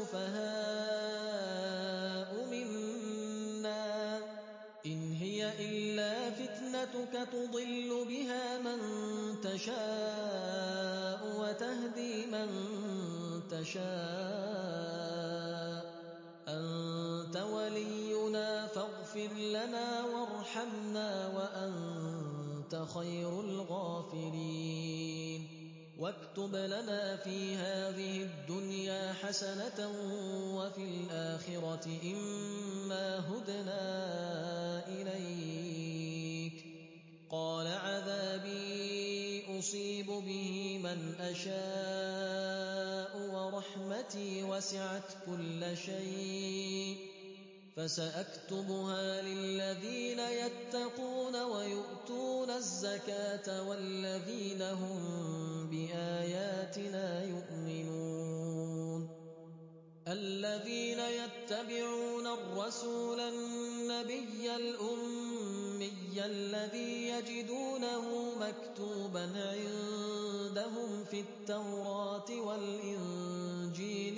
السُّفَهَاءُ مِنَّا إِنْ هِيَ إِلَّا فِتْنَتُكَ تُضِلُّ بِهَا مَن تَشَاءُ وَتَهْدِي مَن تَشَاءُ أَنتَ وَلِيُّنَا فَاغْفِرْ لَنَا وَارْحَمْنَا وَأَنتَ خَيْرُ الْغَافِرِينَ وَاكْتُبْ لَنَا فِي هَٰذِهِ الدُّنْيَا حَسَنَةً وَفِي الْآخِرَةِ إِنَّا هُدْنَا إِلَيْكَ قَالَ عَذَابِي أُصِيبُ بِهِ مَنْ أَشَاءُ وَرَحْمَتِي وَسِعَتْ كُلَّ شَيْءٍ فَسَأَكْتُبُهَا لِلَّذِينَ يَتَّقُونَ وَيُؤْتُونَ الزَّكَاةَ وَالَّذِينَ هُم بِآيَاتِنَا يُؤْمِنُونَ الَّذِينَ يَتَّبِعُونَ الرَّسُولَ النَّبِيَّ الْأُمِّيَّ الَّذِي يَجِدُونَهُ مَكْتُوبًا عِندَهُمْ فِي التَّوْرَاةِ وَالْإِنجِيلِ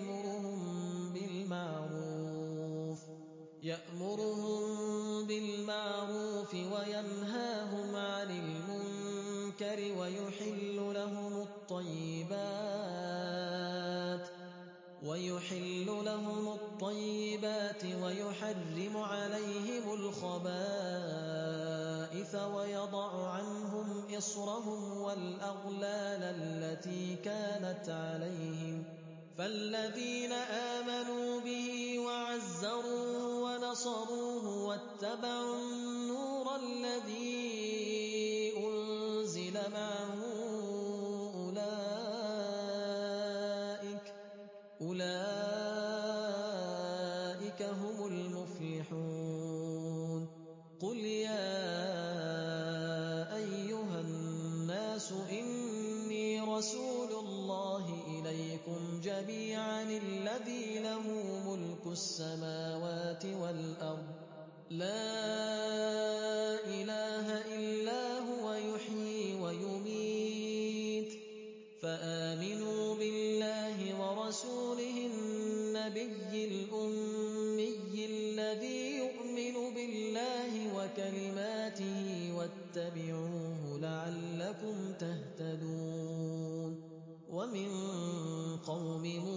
يَأْمُرُهُم بِالْمَعْرُوفِ وَيَنْهَاهُمْ عَنِ الْمُنكَرِ وَيُحِلُّ لَهُمُ الطَّيِّبَاتِ وَيُحَرِّمُ عَلَيْهِمُ الْخَبَائِثَ وَيَضَعُ عَنْهُمْ إِصْرَهُمْ وَالْأَغْلَالَ الَّتِي كَانَتْ عَلَيْهِمْ فَالَّذِينَ آمَنُوا بِهِ وَعَزَّرُوهُ وَنَصَرُوهُ وَاتَّبَعُوا النُّورَ الَّذِي أُنزِلَ مَعَهُ أُولَٰئِكَ هُمُ الْمُفْلِحُونَ قُلْ يَا أَيُّهَا النَّاسُ إِنِّي رَسُولُ اللَّهِ إِلَيْكُمْ جَمِيعًا الَّذِي لَهُ مُلْكُ السَّمَاوَاتِ وَالْأَرْضِ لَا إِلَٰهَ إِلَّا هُوَ يُحْيِي وَيُمِيتُ فَآمِنُوا بِاللَّهِ وَرَسُولِهِ النَّبِيِّ الْأُمِّيِّ الَّذِي يُؤْمِنُ بِاللَّهِ وَكَلِمَاتِهِ وَاتَّبِعُوهُ لَعَلَّكُمْ تَهْتَدُونَ وَمِن قَوْمِ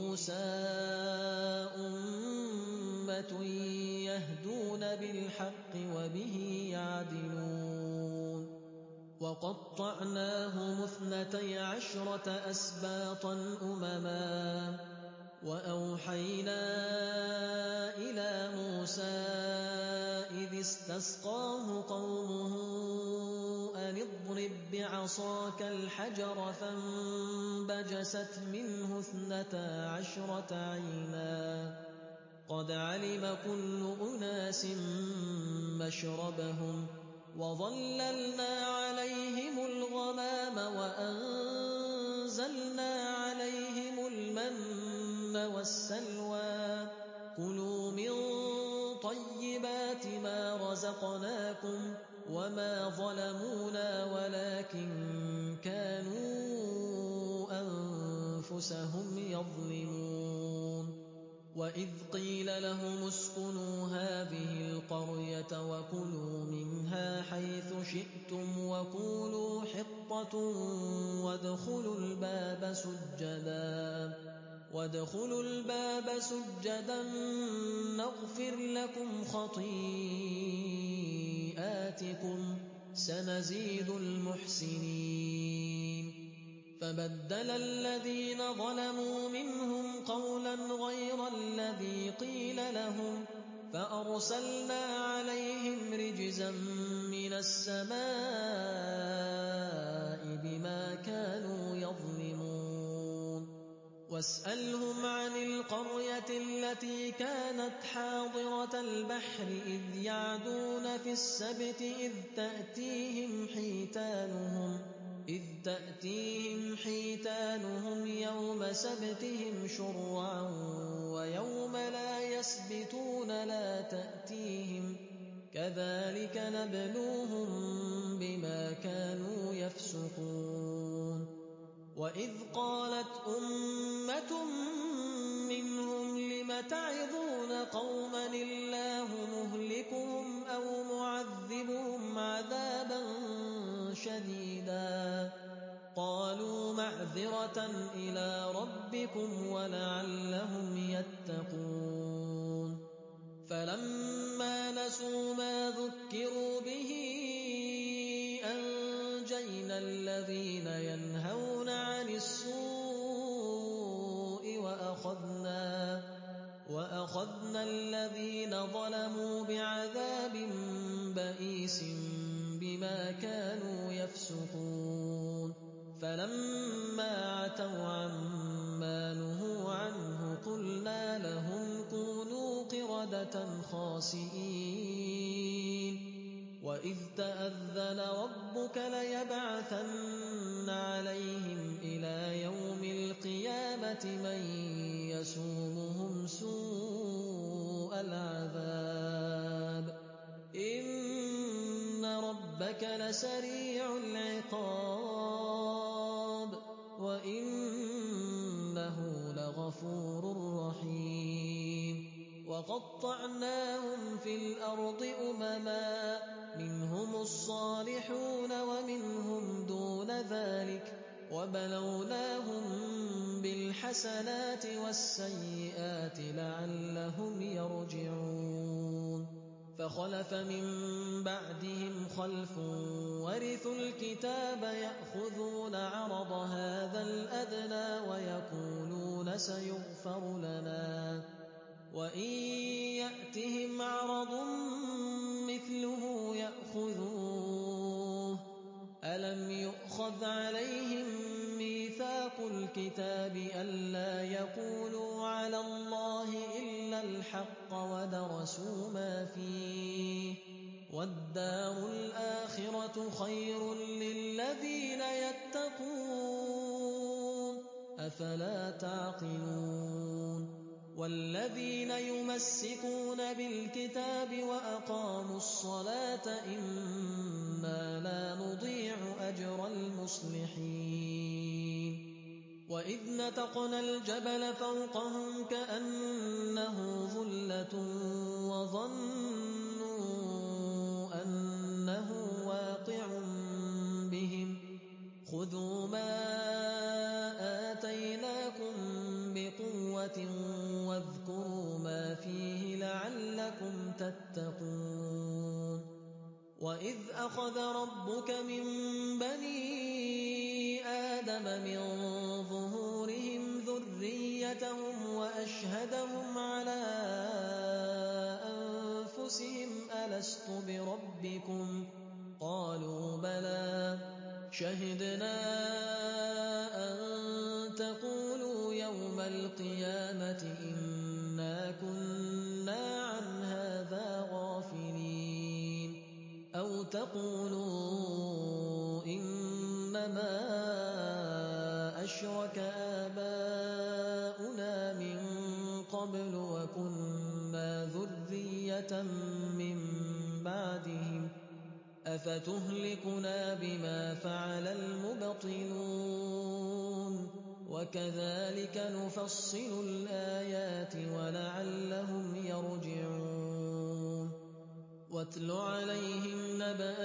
الْحَقِّ وَبِهِ يَعْدِلُونَ وَقَطَّعْنَاهُمُ 12 أَسْبَاطًا أُمَمًا وَأَوْحَيْنَا إِلَىٰ مُوسَىٰ إِذِ اسْتَسْقَاهُ قَوْمُهُ أَنِ اضْرِب بِّعَصَاكَ الْحَجَرَ فَانبَجَسَتْ مِنْهُ 12 عَيْنًا ۖ قَدْ عَلِمَ كُلُّ أُنَاسٍ مَّشْرَبَهُمْ ۖ وَظَلَّلْنَا عَلَيْهِمُ الْغَمَامَ وَأَنزَلْنَا عَلَيْهِمُ الْمَنَّ وَالسَّلْوَىٰ ۖ كُلُوا مِن طَيِّبَاتِ مَا رَزَقْنَاكُمْ ۚ وَمَا ظَلَمُونَا وَلَٰكِن كَانُوا أَنفُسَهُمْ يَظْلِمُونَ وَإِذْ قِيلَ لَهُمُ اسْكُنُوا هَٰذِهِ الْقَرْيَةَ وَكُلُوا مِنْهَا حَيْثُ شِئْتُمْ وَقُولُوا حِطَّةٌ وَادْخُلُوا الْبَابَ سُجَّدًا نَّغْفِرْ لَكُمْ خَطِيئَاتِكُمْ ۚ سَنَزِيدُ الْمُحْسِنِينَ فَبَدَّلَ الَّذِينَ ظَلَمُوا مِنْهُمْ قَوْلًا غَيْرَ الَّذِي قِيلَ لَهُمْ فَأَرْسَلْنَا عَلَيْهِمْ رِجْزًا مِّنَ السَّمَاءِ بِمَا كَانُوا يَظْلِمُونَ وَاسْأَلْهُمْ عَنِ الْقَرْيَةِ الَّتِي كَانَتْ حَاضِرَةَ الْبَحْرِ إِذْ يَعْدُونَ فِي السَّبْتِ إذ تَأْتِيهِمْ حِيتَانُهُمْ يَوْمَ سَبْتِهِمْ شُرَّعًا وَيَوْمَ لَا يَسْبِتُونَ لَا تَأْتِيهِمْ ۚ كَذَٰلِكَ نَبْلُوهُم بِمَا كَانُوا يَفْسُقُونَ وَإِذْ قَالَتْ أُمَّةٌ مِّنْهُمْ لِمَ تَعِظُونَ قَوْمًا اللَّهُ مُهْلِكُهُمْ أَوْ مُعَذِّبُهُمْ عَذَابًا شَدِيدًا ۖ قَالُوا مَعْذِرَةً إِلَىٰ رَبِّكُمْ وَلَعَلَّهُمْ يَتَّقُونَ فَلَمَّا نَسُوا مَا ذُكِّرُوا بِهِ أَنجَيْنَا الَّذِينَ يَنْهَوْنَ عَنِ السُّوءِ وَأَخَذْنَا الَّذِينَ ظَلَمُوا بِعَذَابٍ بَئِيسٍ بِمَا كَانُوا يَفْسُقُونَ فَلَمَّا عَتَوْا عَمَّا نُهُوا عَنْهُ قُلْنَا لَهُمْ كُونُوا قِرَدَةً خَاسِئِينَ وَإِذْ تَأَذَّنَ رَبُّكَ لَيَبْعَثَنَّ عَلَيْهِمْ إِلَىٰ يَوْمِ الْقِيَامَةِ مَن يَسُومُهُمْ سُوءَ الْعَذَابِ ۗ إِنَّ رَبَّكَ لَسَرِيعُ الْعِقَابِ وَإِنَّهُ لَغَفُورٌ رَّحِيمٌ وَقَطَّعْنَاهُمْ فِي الْأَرْضِ أُمَمًا مِّنْهُمُ الصَّالِحُونَ وَمِنْهُمْ دُونَ ذَٰلِكَ وَبَلَوْنَاهُم بِالْحَسَنَاتِ وَالسَّيِّئَاتِ لَعَلَّهُمْ يَرْجِعُونَ فَخَلَفَ مِن بَعْدِهِمْ خَلْفٌ وَرِثُوا الْكِتَابَ يَأْخُذُونَ عَرَضَ هَٰذَا الْأَدْنَىٰ وَيَقُولُونَ سَيُغْفَرُ لَنَا وَإِن يَأْتِهِمْ عَرَضٌ مِّثْلُهُ يَأْخُذُوهُ ۚ أَلَمْ يُؤْخَذْ عَلَيْهِم مِّيثَاقُ الْكِتَابِ أَلَّا يَقُولُوا عَلَى اللَّهِ إِلَّا الْحَقَّ وَدَرَسُوا مَا فِيهِ ۗ وَالدَّارُ الْآخِرَةُ خَيْرٌ لِّلَّذِينَ يَتَّقُونَ ۗ أَفَلَا تَعْقِلُونَ وَالَّذِينَ يُمَسِّكُونَ بِالْكِتَابِ وَأَقَامُوا الصَّلَاةَ إِنَّا لَا نُضِيعُ أَجْرَ الْمُصْلِحِينَ وَإِذْ نَتَقْنَا الْجَبَلَ فَوْقَهُمْ كَأَنَّهُ ظُلَّةٌ وَظَنُّوا أَنَّهُ وَاقِعٌ بِهِمْ خُذُوا مَا آتَيْنَاكُم بِقُوَّةٍ وَاذْكُرُوا مَا فِيهِ لَعَلَّكُمْ تَتَّقُونَ وَإِذْ أَخَذَ رَبُّكَ مِن بَنِي آدَمَ مِن ظُهُورِهِمْ ذُرِّيَّتَهُمْ وَأَشْهَدَهُمْ عَلَىٰ أَنفُسِهِمْ أَلَسْتُ بِرَبِّكُمْ ۖ قَالُوا بَلَىٰ شَهِدْنَا أَن تَقُولُوا يَوْمَ الْقِيَامَةِ إِنَّا كُنَّا عَنْ هَٰذَا غَافِلِينَ أَوْ تَقُولُوا إِنَّمَا أَشْرَكَ آبَاؤُنَا مِن قَبْلُ وَكُنَّا ذُرِّيَّةً مِّن بَعْدِهِمْ ۖ أَفَتُهْلِكُنَا بِمَا فَعَلَ الْمُبْطِلُونَ وَكَذَٰلِكَ نُفَصِّلُ الْآيَاتِ وَلَعَلَّهُمْ يَرْجِعُونَ وَاتْلُ عَلَيْهِمْ نَبَأَ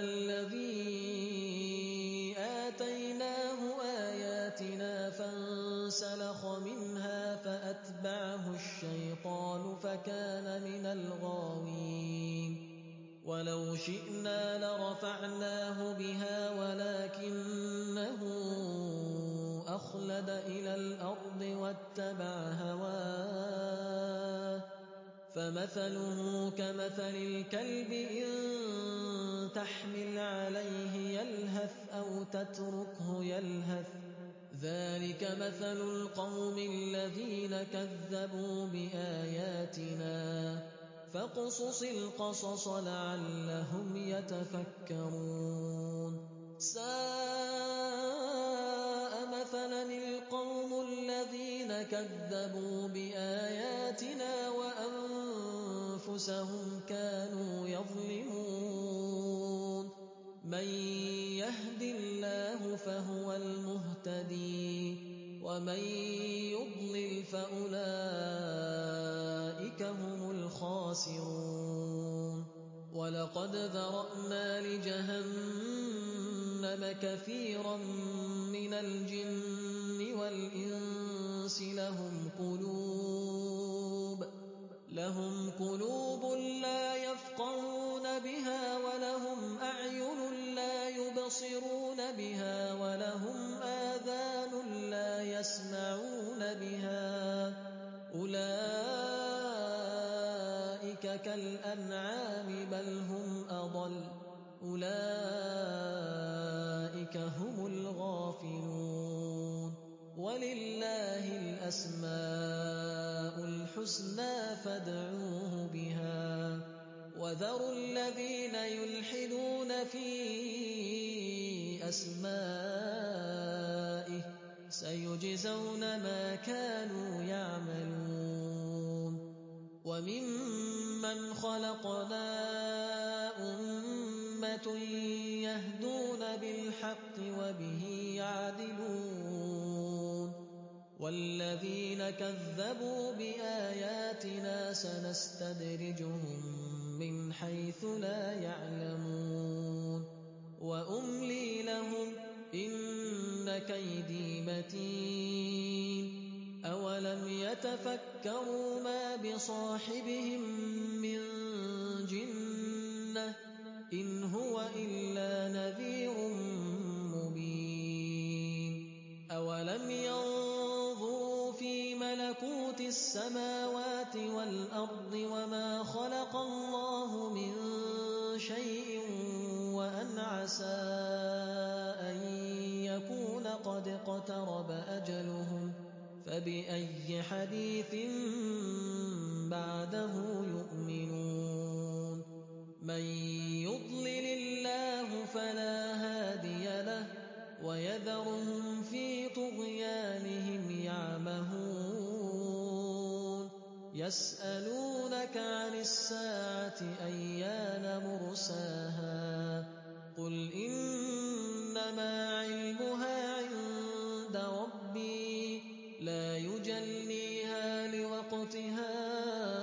الَّذِي آتَيْنَاهُ آيَاتِنَا فَانسَلَخَ مِنْهَا فَأَتْبَعَهُ الشَّيْطَانُ فَكَانَ مِنَ الْغَاوِينَ وَلَوْ شِئْنَا لَرَفَعْنَاهُ بِهَا وَلَٰكِنَّهُ أَخْلَدَ إِلَى الْأَرْضِ وَاتَّبَعَ هَوَاهُ فَمَثَلُهُ كَمَثَلِ الْكَلْبِ إِن تَحْمِلْ عَلَيْهِ يَلْهَثْ أَوْ تَتْرُكْهُ يَلْهَث ۚ ذَٰلِكَ مَثَلُ الْقَوْمِ الَّذِينَ كَذَّبُوا بِآيَاتِنَا ۚ فَاقْصُصِ الْقَصَصَ لَعَلَّهُمْ يَتَفَكَّرُونَ سَاءَ مَثَلًا الْقَوْمُ الَّذِينَ كَذَّبُوا بِآيَاتِنَا وَأَنفُسَهُمْ كَانُوا يَظْلِمُونَ مَن يَهْدِ اللَّهُ فَهُوَ الْمُهْتَدِي وَمَن يُضْلِلْ فَأُولَٰئِكَ هُمُ الْخَاسِرُونَ وَلَقَدْ ذَرَأْنَا لِجَهَنَّمَ كَثِيرًا مِّنَ الْجِنِّ وَالْإِنسِ لَهُمْ قُلُوبٌ لَّا يَفْقَهُونَ بِهَا وَلَهُمْ أَعْيُنٌ لَّا يُبْصِرُونَ بِهَا وَلَهُمْ آذَانٌ لَّا يَسْمَعُونَ بِهَا ۚ أُولَٰئِكَ كَالْأَنْعَامِ بَلْ هُمْ أَضَلُّ ۚ أُولَٰئِكَ هُمُ الْغَافِلُونَ وَلِلَّهِ الْأَسْمَاءُ الْحُسْنَىٰ فَادْعُوهُ بِهَا ۖ وَذَرُوا الَّذِينَ يُلْحِدُونَ فِي أَسْمَائِهِ ۚ سَيُجْزَوْنَ مَا كَانُوا يَعْمَلُونَ وَمِمَّنْ خَلَقْنَا أُمَّةٌ يَهْدُونَ بِالْحَقِّ وَبِهِ يَعْدِلُونَ وَالَّذِينَ كَذَّبُوا بِآيَاتِنَا سَنَسْتَدْرِجُهُم مِّنْ حَيْثُ لَا يَعْلَمُونَ وَأُمْلِي لَهُمْ ۚ إِنَّ كَيْدِي مَتِينٌ أَوَلَمْ يَتَفَكَّرُوا مَا بِصَاحِبِهِم مِّن جِنَّةٍ ۚ إِنْ هُوَ إِلَّا نَذِيرٌ مُّبِينٌ أَوَلَمْ يَنظُرُوا فِي مَلَكُوتِ السَّمَاوَاتِ وَالْأَرْضِ وَمَا خَلَقَ اللَّهُ مِن شَيْءٍ وَأَنْ عَسَىٰ أَن يَكُونَ قَدِ اقْتَرَبَ أَجَلُهُمْ ۖ فَبِأَيِّ حَدِيثٍ بَعْدَهُ يُؤْمِنُونَ مَن يُضْلِلِ اللَّهُ فَلَا هَادِيَ لَهُ وَيَذَرُهُمْ فِي طُغْيَانِهِمْ يَعْمَهُونَ يَسْأَلُونَكَ عَنِ السَّاعَةِ أَيَّانَ مُرْسَاهَا ۖ قُلْ إِنَّمَا عِلْمُهَا عِندَ رَبِّي لَا يُجَلِّيهَا لِوَقْتِهَا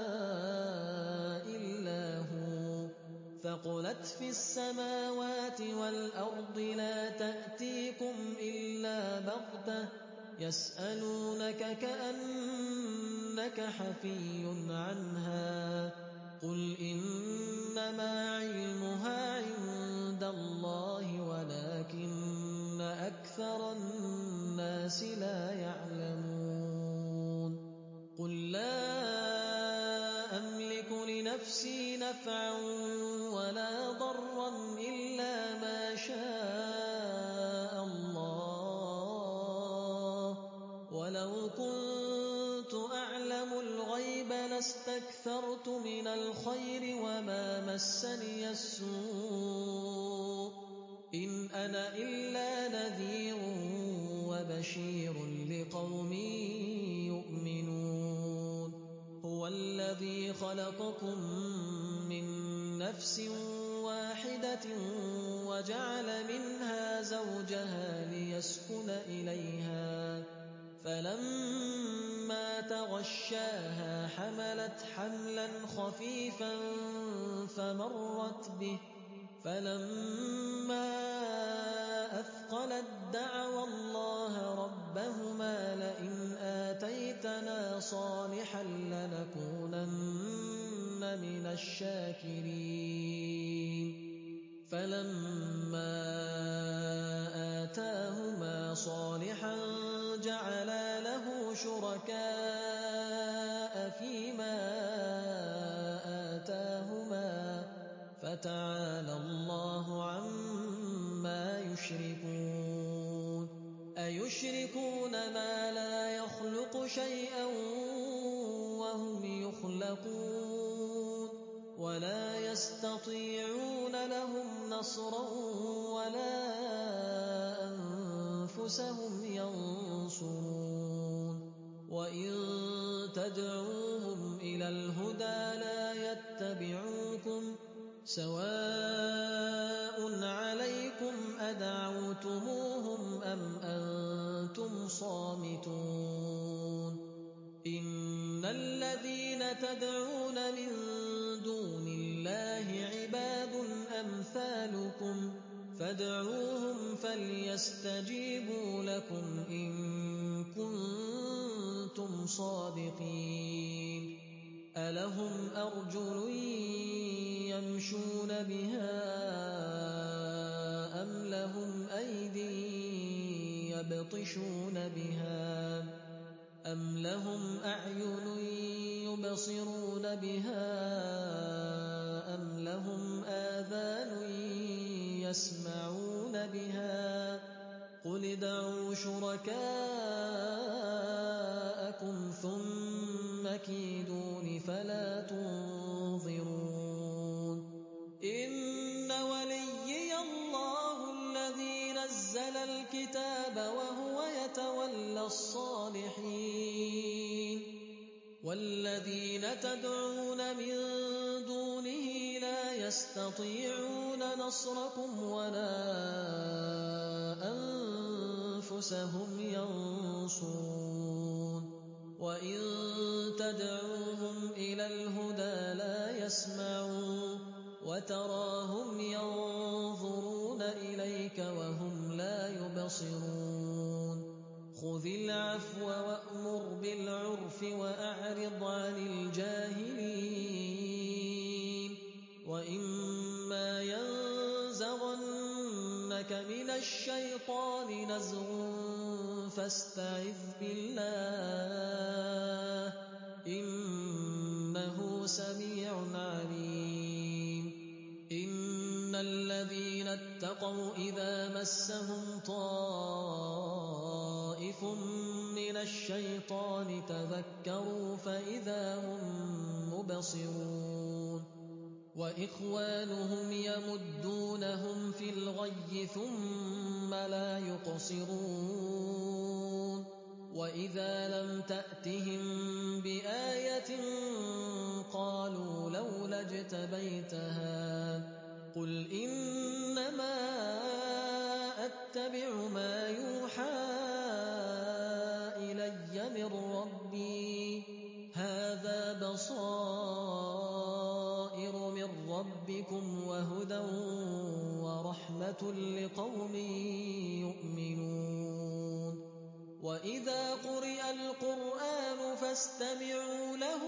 إِلَّا هُوَ ثَقُلَتْ فِي السَّمَاوَاتِ وَالْأَرْضِ لَا تَأْتِيكُمْ إِلَّا بَغْتَةً يَسْأَلُونَكَ كَأَنَّكَ حَفِيٌّ عَنْهَا ۖ قُلْ إِنَّمَا عِلْمُهَا عِندَ أَكْثَرَ النَّاسِ لَا يَعْلَمُونَ قُل لَّا أَمْلِكُ لِنَفْسِي نَفْعًا وَلَا ضَرًّا إِلَّا مَا شَاءَ اللَّهُ ۚ وَلَوْ كُنتُ أَعْلَمُ الْغَيْبَ لَاسْتَكْثَرْتُ مِنَ الْخَيْرِ وَمَا مَسَّنِيَ السُّوءُ ۚ إِنْ أَنَا إِلَّا نَذِيرٌ وَبَشِيرٌ لِّقَوْمٍ يُؤْمِنُونَ هُوَ الَّذِي خَلَقَكُم مِّن نَّفْسٍ وَاحِدَةٍ وَجَعَلَ مِنْهَا زَوْجَهَا لِيَسْكُنَ إِلَيْهَا ۖ فَلَمَّا تَغَشَّاهَا حَمَلَتْ حَمْلًا خَفِيفًا فَمَرَّتْ بِهِ ۖ فَلَمَّا أَثْقَلَت دَّعَوَا اللَّهَ رَبَّهُمَا لَئِنْ آتَيْتَنَا صَالِحًا لَّنَكُونَنَّ مِنَ الشَّاكِرِينَ فَلَمَّا آتَاهُمَا صَالِحًا جَعَلَا لَهُ شُرَكَاءَ فِيمَا آتَاهُمَا ۚ فَتَعَالَى اللَّهُ عَمَّا يُشْرِكُونَ أَيُشْرِكُونَ مَا لَا يَخْلُقُ شَيْئًا وَهُمْ يُخْلَقُونَ وَلَا يَسْتَطِيعُونَ لَهُمْ نَصْرًا وَلَا أَنفُسَهُمْ يَنصُرُونَ وَإِن تَدْعُوهُمْ إِلَى الْهُدَىٰ لَا يَتَّبِعُوكُمْ ۚ سَوَاءٌ عَلَيْكُمْ أَدَعَوْتُمُوهُمْ أَمْ أَنتُمْ صَامِتُونَ إِنَّ الَّذِينَ تَدْعُونَ مِن دُونِ اللَّهِ عِبَادٌ أَمْثَالُكُمْ فَادْعُوهُمْ فَلْيَسْتَجِيبُوا لَكُمْ إِن كُنتُمْ صَادِقِينَ أَلَهُمْ أَرْجُلٌ يَمْشُونَ بِهَا أَمْ لَهُمْ أَيْدٍ يَبْطِشُونَ بِهَا أَمْ لَهُمْ أَعْيُنٌ يُبْصِرُونَ بِهَا أَمْ لَهُمْ آذَانٌ يَسْمَعُونَ بِهَا ۗ قُلِ ادْعُوا شُرَكَاءَكُمْ ثُمَّ كِيدُونِ فَلَا تُنظِرُونِ إِنَّ وَلِيِّيَ اللَّهُ الَّذِي نَزَّلَ الْكِتَابَ وَهُوَ يَتَوَلَّى الصَّالِحِينَ وَالَّذِينَ تَدْعُونَ مِن دُونِهِ لَا يَسْتَطِيعُونَ نَصْرَكُمْ وَلَا أَنفُسَهُمْ يَنصُرُونَ وَإِن تَدْعُوهُمْ إِلَى الْهُدَىٰ لَا يَسْمَعُوا ۖ وَتَرَاهُمْ يَنظُرُونَ إِلَيْكَ وَهُمْ لَا يُبْصِرُونَ خُذِ الْعَفْوَ وَأْمُرْ بِالْعُرْفِ وَأَعْرِضْ عَنِ الْجَاهِلِينَ وَإِمَّا يَنزَغَنَّكَ مِنَ الشَّيْطَانِ نَزْغٌ فَاسْتَعِذْ بِاللَّهِ ۖ إِنَّهُ سَمِيعٌ عَلِيمٌ إِنَّ الَّذِينَ اتَّقَوْا إِذَا مَسَّهُمْ طَائِفٌ مِّنَ الشَّيْطَانِ تَذَكَّرُوا فَإِذَا هُم مُّبْصِرُونَ وَإِخْوَانُهُمْ يَمُدُّونَهُمْ فِي الْغَيِّ ثُمَّ لَا يُقْصِرُونَ وَإِذَا لَمْ تَأْتِهِم بِآيَةٍ قَالُوا لَوْلَا اجْتَبَيْتَهَا ۚ قُلْ إِنَّمَا أَتَّبِعُ مَا يُوحَىٰ إِلَيَّ مِن رَّبِّي ۚ هَٰذَا بَصَائِرُ مِن رَّبِّكُمْ وَهُدًى وَرَحْمَةٌ لِّقَوْمٍ يُؤْمِنُونَ وَإِذَا قُرِئَ الْقُرْآنُ فَاسْتَمِعُوا لَهُ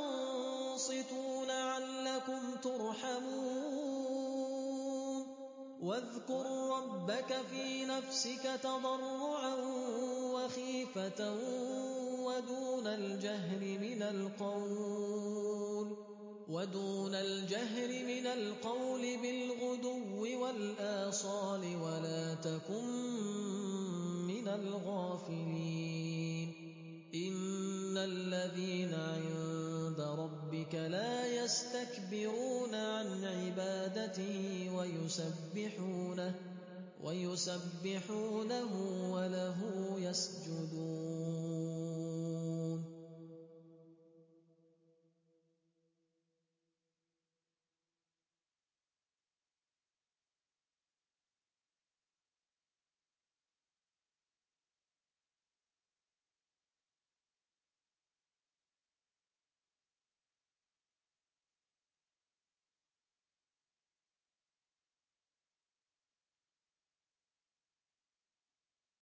وَأَنصِتُوا لَعَلَّكُمْ تُرْحَمُونَ واذكر ربك في نفسك تضرعا وخيفة ودون الجهر من القول بالغدو والآصال ولا تكن من الغافلين إن الذين عند ربك لا يستكبرون عن عبادته ويسبحونه